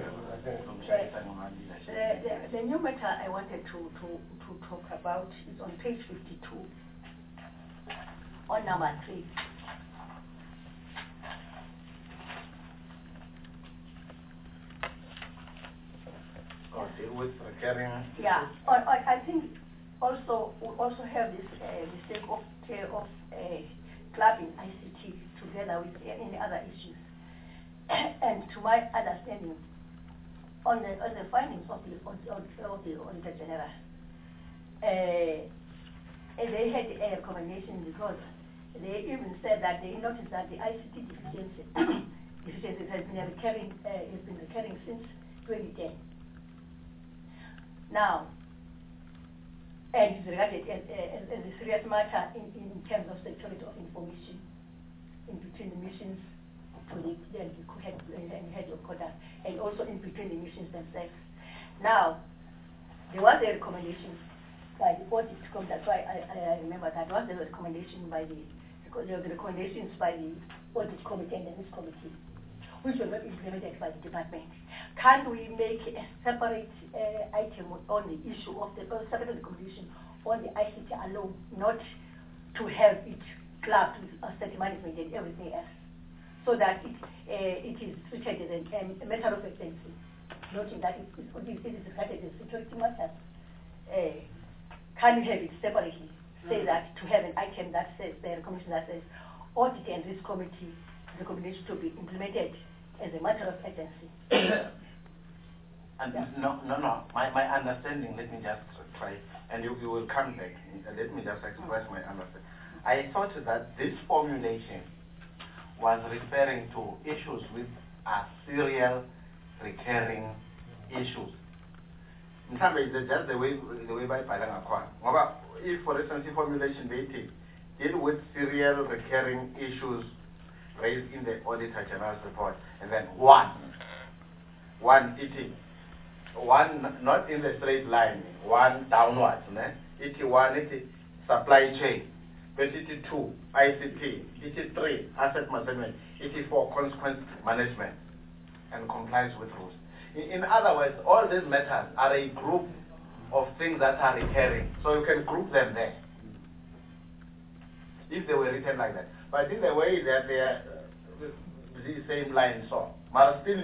Speaker 6: The new matter I wanted to talk about is on page 52, on number 3.
Speaker 1: Deal with recurring.
Speaker 6: Yeah, I think also we also have this mistake of clubbing ICT together with any other issues. And to my understanding, on the findings of the Auditor General, they had a recommendation because they even said that they noticed that the ICT deficiencies has been recurring since 2010. Now, and it's regarded as a serious matter in terms of security of information in between the missions to the head of quota, and also in between the missions themselves. Now, there was a recommendation by the audit committee. That's why I remember that was the recommendation by the recommendations by the audit committee and the risk committee, which were not implemented by the department. Can we make a separate item on the issue of the separate recommendation on the ICT alone, not to have it clubbed with asset management and everything else, so that it is treated as a matter of urgency, noting that it is regarded as security matters. Can we have it separately? Say that to have an item that says, the recommendation that says, audit and risk committee recommendation to be implemented as a matter of urgency.
Speaker 1: And no. My understanding, let me just try, and you will come back. Let me just express my understanding. I thought that this formulation was referring to issues with serial recurring issues. In some ways, that's just the way by Palangakwan. If, for instance, the formulation they take deal with serial recurring issues raised in the Auditor General's report, and then one eating. One not in the straight line, one downwards, it supply chain. but it is 2, ICT, it is 3, asset management, it is 4, consequence management, and compliance with rules. In other words, all these matters are a group of things that are recurring, so you can group them there, if they were written like that. But in the way that they are the same line, so, but still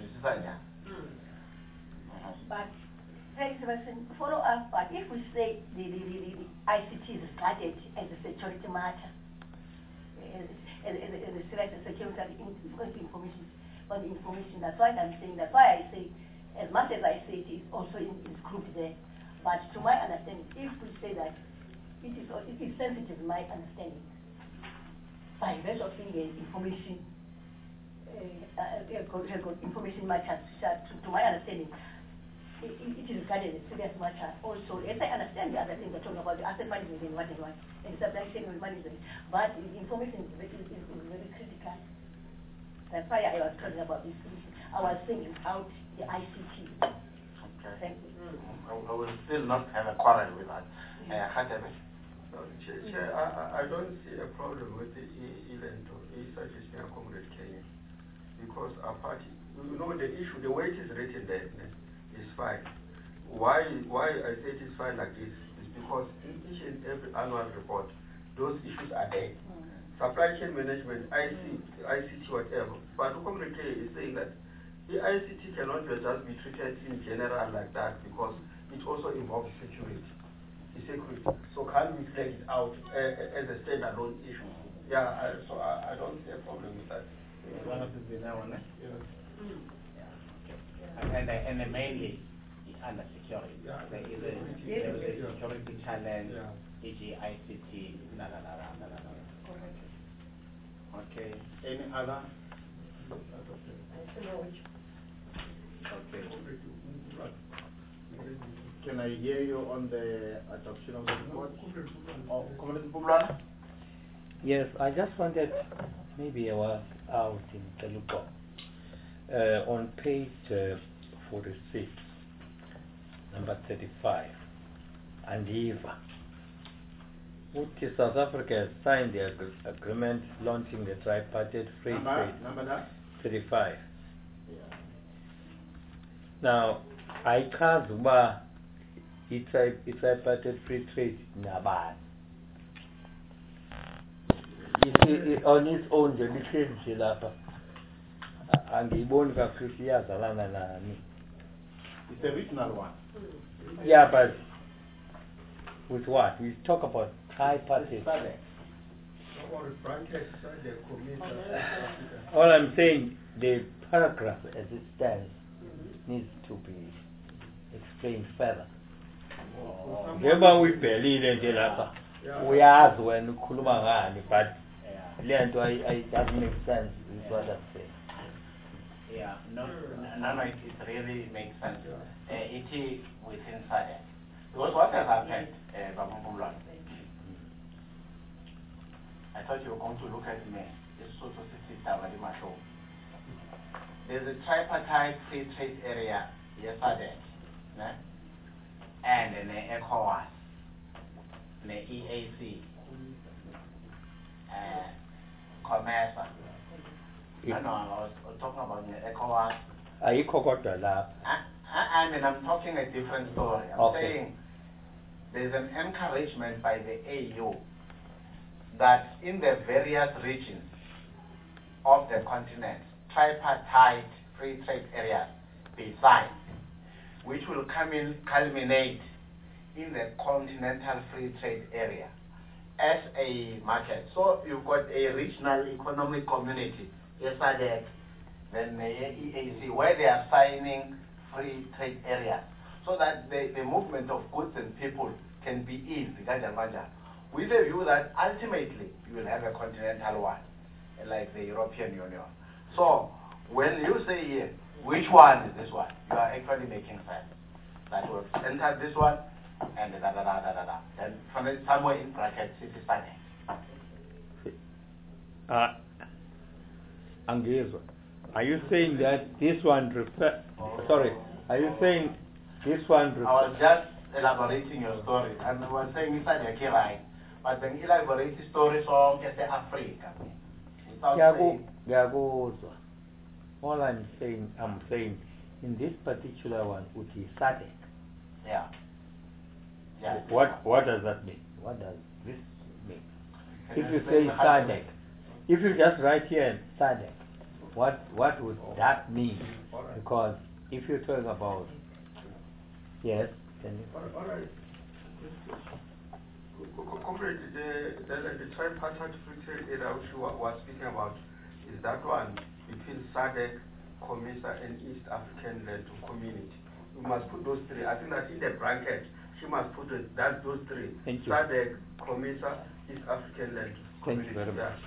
Speaker 6: But thanks, follow up. But if we say the ICT is regarded as a security matter, as a serious security information, on the information, that's why I'm saying. That's why I say, as much as I say it is also is grouped there. But to my understanding, if we say that it is sensitive, my understanding, by virtue of being information, information matters, to my understanding, it is regarded as a serious matter. Also, yes, I understand the other things we're talking about, the asset management and what, and supply chain management, but the information is very critical. That's why I was talking about this. I was thinking out the ICT.
Speaker 1: Okay.
Speaker 6: Thank you.
Speaker 1: I will still not have a quarrel with that.
Speaker 2: Chair, I don't see a problem with the event or suggestion of Comrade Kenya, because our party, the issue, the way it is written there is fine. Why I say it is fine like this is because in each and every annual report, those issues are there. Supply chain management, ICT, whatever. But Comrade Kenya is saying that the ICT cannot just be treated in general like that because it also involves security. So can we flag it out as a standalone issue? Yeah, so I don't see a problem with that.
Speaker 9: And mainly under security. There is a security challenge, e.g. ICT, Okay. Any other? Okay. Can I hear you on the adoption of the report? Comrade Pumlwana?
Speaker 7: Yes, I just wanted, maybe I was out in Telugu. On page 46, number 35, and Eva. South Africa has signed the agreement launching the tripartite free trade.
Speaker 9: Number that?
Speaker 7: 35.
Speaker 9: Yeah.
Speaker 7: Now, I can't buy tripartite free trade nabani. On its own, the lihleli lapha angiyiboni kakhulu iyazalana nani.
Speaker 9: It's a regional one.
Speaker 7: Yeah, but with what? We talk about tripartite. All I'm saying, the paragraph as it stands needs to be explained further. Njengoba uyibhelile nje lapha uyazi wena ukhuluma ngani, but lento it doesn't make sense with what I'm saying.
Speaker 1: Yeah, no, it really makes sense. It is within SADC. Because what has happened, I thought you were going to look at me. There's a tripartite free trade area, SADC, and an ECOWAS, an EAC, COMESA. I was talking about the ECOWAS. I'm talking a different story. I'm saying there's an encouragement by the AU that in the various regions of the continent, tripartite free trade areas be signed, which will culminate in the continental free trade area as a market. So you've got a regional economic community, SADC, then the EAC, where they are signing free trade areas, so that the movement of goods and people can be eased, with a view that ultimately you will have a continental one, like the European Union. So when you say here, which one is this one, you are actually making sense. That will enter this one, and then from somewhere in brackets, it is
Speaker 7: Angezwa, are you saying that this one are you saying this one
Speaker 1: I was just elaborating your story, and I was saying inside the right, But then elaborate stories of just Africa. Without saying,
Speaker 7: Ngiyakuzwa. All I'm saying, in this particular one, uthi SADC.
Speaker 1: yeah. Yeah.
Speaker 7: What does that mean? What does this mean?
Speaker 1: Can
Speaker 7: If
Speaker 1: I
Speaker 7: you
Speaker 1: explain
Speaker 7: say
Speaker 1: how to
Speaker 7: SADC, if you just write here SADC, what would that mean? Because if you're talking about, yes, can you?
Speaker 2: All right. Comrade, the tripartite free trade area which you was speaking about is that one between SADC, COMESA, and East African Community. You must put those three. I think that in the bracket, she must put that those three.
Speaker 7: Thank you.
Speaker 2: SADC, COMESA, East African Community.
Speaker 7: Thank you very much.
Speaker 2: Yeah.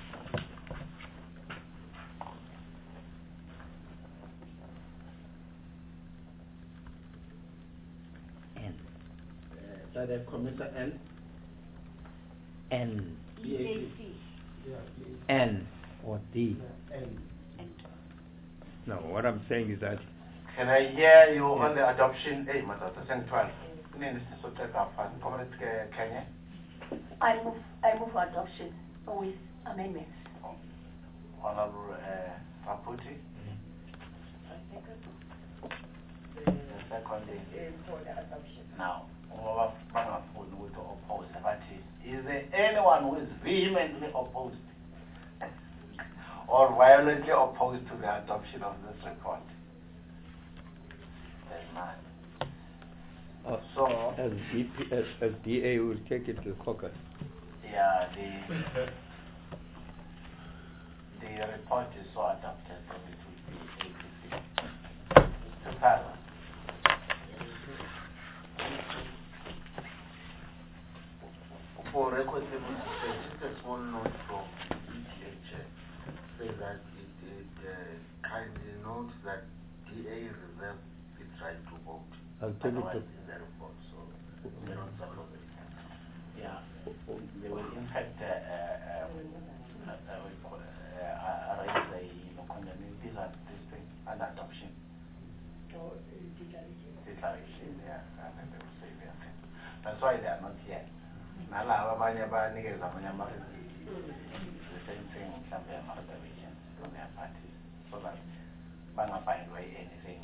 Speaker 5: SADC, COMESA, and
Speaker 7: N.
Speaker 3: EAC.
Speaker 7: N or D.
Speaker 6: And
Speaker 7: No, what I'm saying is that
Speaker 1: Can I hear you on the adoption? Hey, Matata Central. Comrade Kenya.
Speaker 6: I move adoption with amendments.
Speaker 1: Honorable Raputi. Secondly,
Speaker 6: For the adoption.
Speaker 1: now, to oppose, but is there anyone who is vehemently opposed or violently opposed to the adoption of this report? There's none. So,
Speaker 7: as DA will take it to caucus.
Speaker 1: yeah, the report is so adopted that it will be 86 to pass. For record purposes, just a small note from ETH says that it kindly notes that DA reserves its right to vote.
Speaker 7: I'll take it to
Speaker 1: In the report, so they don't follow it. Yeah, they will in fact raise a condemnation at this thing and adoption. Declaration, yeah, and then they will say their thing. That's why they are not here. The same thing can be another region from their parties, so that find way anything.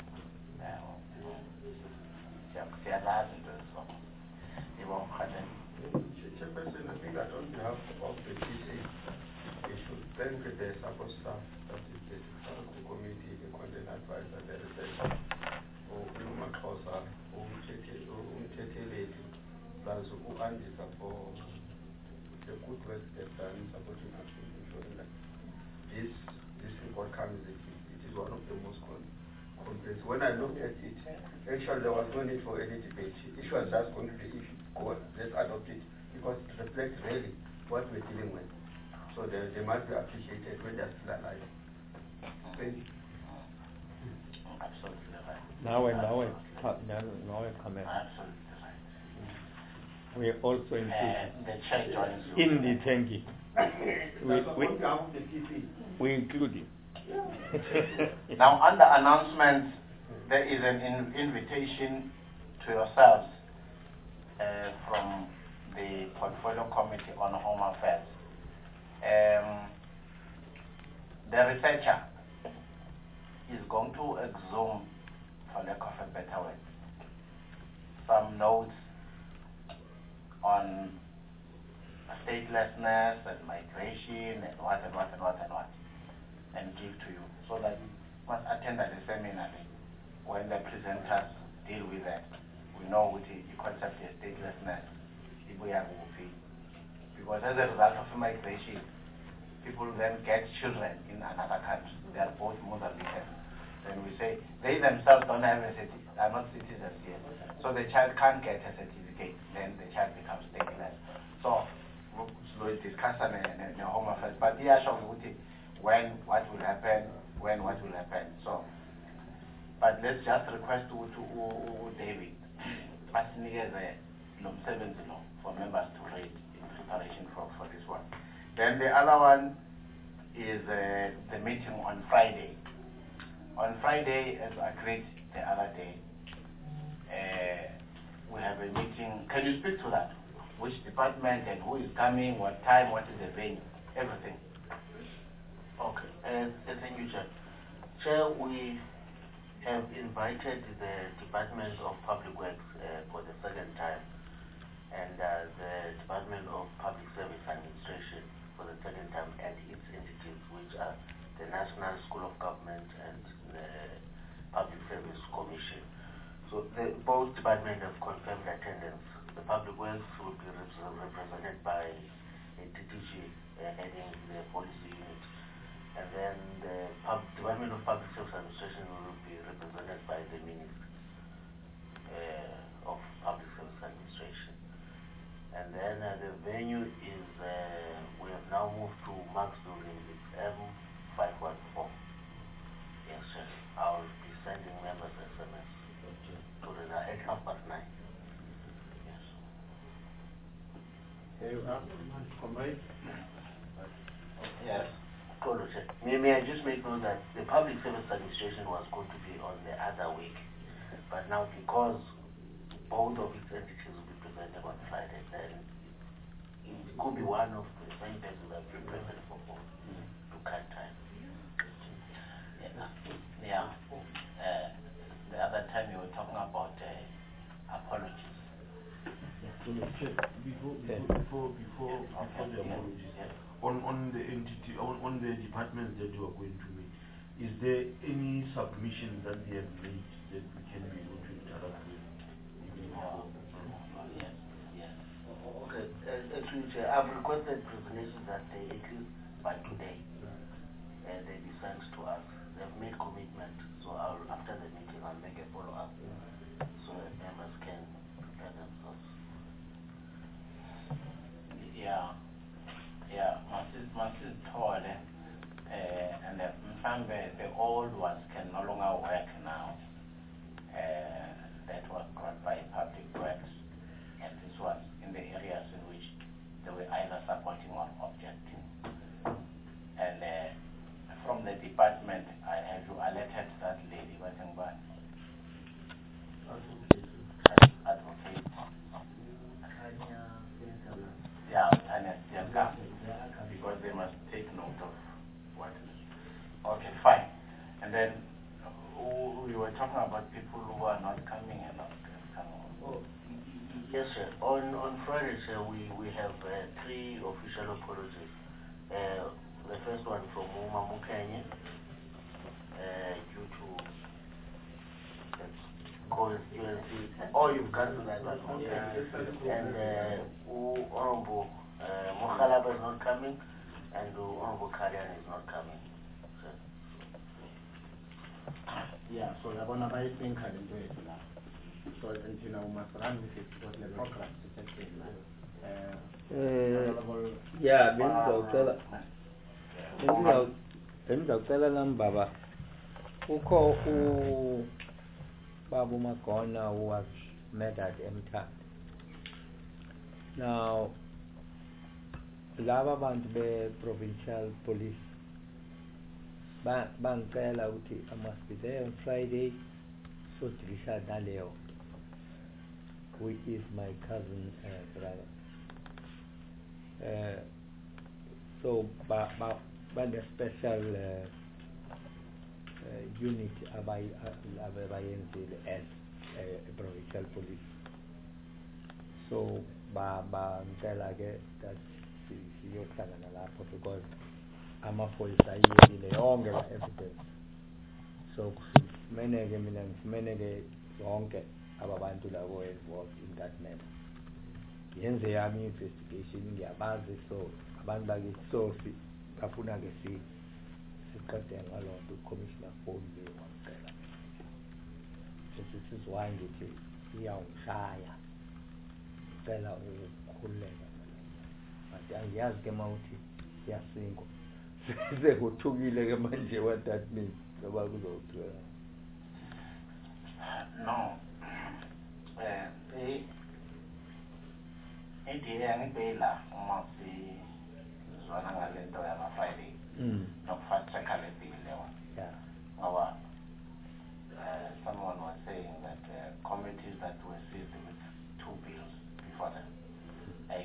Speaker 2: Chairperson, I think that on behalf of the PC, we should thank the support staff, that is the Security Committee, the content advisor, the researcher, Makosa, Umteteleti, plus Andisa for the good work they've done supporting us in ensuring that this report comes. It is one of the most comprehensive. When I looked at it, actually there was no need for any debate. It was just going to be issue. Let's adopt it because it reflects really what we're dealing with. So they must be appreciated when they're still alive. Thank you.
Speaker 1: Absolutely right.
Speaker 7: Now I comment.
Speaker 1: Absolutely right.
Speaker 7: We also include
Speaker 1: The church joins you.
Speaker 7: in the Tengi. We include it.
Speaker 1: Now, under announcements, there is an invitation to yourselves from the Portfolio Committee on Home Affairs. The researcher is going to exhume, for lack of a better word, some notes on statelessness and migration and what, and give to you, so that you must attend at the seminary when the presenters deal with that. We know what the concept is statelessness, because as a result of migration, people then get children in another country. They are both Mozambicans. Then we say they themselves don't have are not citizens yet, so the child can't get a certificate. Then the child becomes stateless. So we'll discuss on the Home Affairs, but they are showing when what will happen. So, but let's just request to David, for members to read in preparation for this one. Then the other one is the meeting on Friday. On Friday, as agreed the other day, we have a meeting. Can you speak to that? which department and who is coming, what time, what is the venue, everything. Okay, thank you, Chair. Chair, we have invited the Department of Public Works for the second time, and the Department of Public Service Administration for the second time, and its entities, which are the National School of Government and the Public Service Commission. So both departments have confirmed attendance. The Public Works will be represented by a DTG heading the policy unit, and then the Department of Public Service Administration will be represented by the Minister of Public Service Administration. And then the venue is, we have now moved to Max Building, it's M514. Yes, sir. I'll be sending members SMS to the at 9:30. Yes.
Speaker 5: Here you are. Comrade.
Speaker 1: Yes. May I just make note that the Public Service Administration was going to be on the other week, but now because both of its entities will be presented on Friday, then it could be one of the same person that will be present for both to cut time. Yeah. The other time you were talking about apologies.
Speaker 8: Before the apologies, on the entity, on the departments that you are going to meet, is there any submission that they have made that we can be able to interact with?
Speaker 1: Yes. Okay. Actually, Chair, I've requested presentations that they at least by today, and they be sent to us. They've made commitment, so after the meeting I'll make a follow-up so that members can prepare themselves. Masis Tole, and the old ones can no longer work now. That was brought by Public Works, and this was in the areas in which they were either supporting or objecting. And from the department, I have you alerted that lady, advocate. Yeah, because they must take note of what is. Okay, fine. And then we were talking about people who are not coming and not coming. Oh, yes, sir. On Friday, sir, we have 3 official apologies. The first one from Uma Mukenye, due to constituency. Oh, you've cancelled that one. Okay. And Honorable Mokhalaba is not coming, and Honorable Karian is not coming.
Speaker 5: Yeah, so you're going to buy things and do it now. So, and you know, we must run with it because the program is affecting
Speaker 7: yeah, bengizocela nami baba ukho Babu Makona who was met at MTAC. Now laba bantu be provincial police bangicela ukuthi I must be there on Friday, so Trisha Daleo, who is my cousin brother. So the special unit abayenzile as provincial police. So ngicela ke that siyohlangana lapho because amaphoyisa ayiyekile yonke la evidence. So kufanele mina ngifanele zonke ababantu labo involved in that matter. Yenze yami investigation ngiyabazi, so abantu bakithi so bafuna ke siqede ngalonto uCommissioner phone le wamcela. This is why ngithi iyawushaya. Ngicela ukukhululeka. Manje angiyazi ke mawuthi siyasingwa. Sekuthukile ke manje what that means. Ngoba kuzothiwa.
Speaker 1: No. Ngibhela uma sizwana ngalento yama Friday. Nokufact-check le bill leyo.
Speaker 7: Yeah.
Speaker 1: Ngoba someone was saying that committees that were seized with 2 bills before them.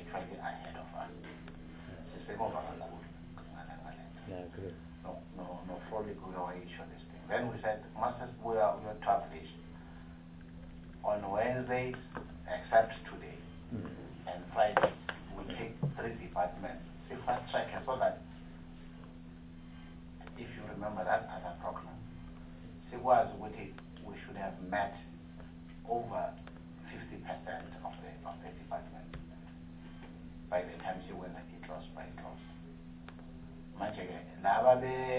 Speaker 1: no frolic we are issue this thing. Then we said, Masters, we are traveling on Wednesdays, except today, and Fridays, we take 3 departments. See, fast track, so that if you remember that other program, see, was with it, we should have met over 50% of the department by the time she went at it lost by close. Much again, Lava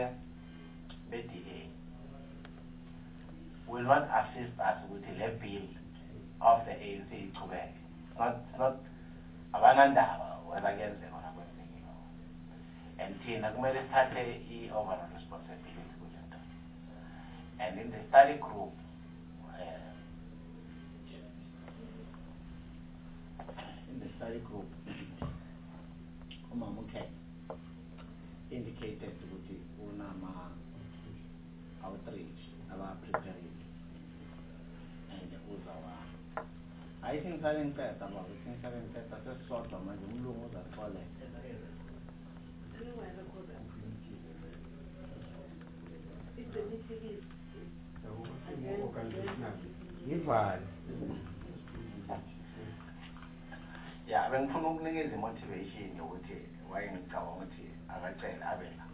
Speaker 1: BDA will not assist us with the bill of the ANC to work. Not abanandaba whether against the and Tina kumele sithathe i-overall responsibility kule nto. And in the study group,
Speaker 9: Umamuke indicated ukuthi unama outreach preparing and uzawa I think salengqeda baba salengqeda sesisodwa manje umlungu uzaqole
Speaker 1: yeah, bengifuna ukunikeza motivation yokuthi wayengicabanga ukuthi akacela abela.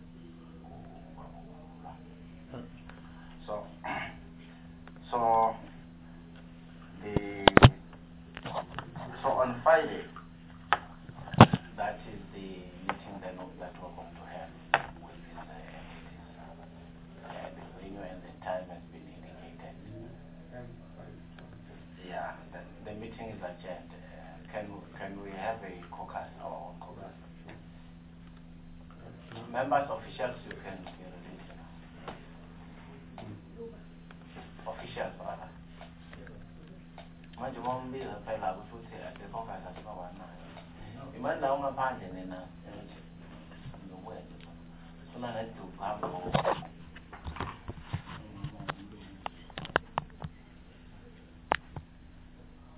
Speaker 1: So on Friday, that is the meeting that we're going to have with these entities. The venue and the time has been indicated. Yeah, the meeting is adjourned. Can we have a caucus, our own caucus? Members, officials, you can be released. Officials, rather. Manje mombiza phela ukuthi the caucus asibawana. Imandla ungaphandle nina. Nokwenza. Sona neduka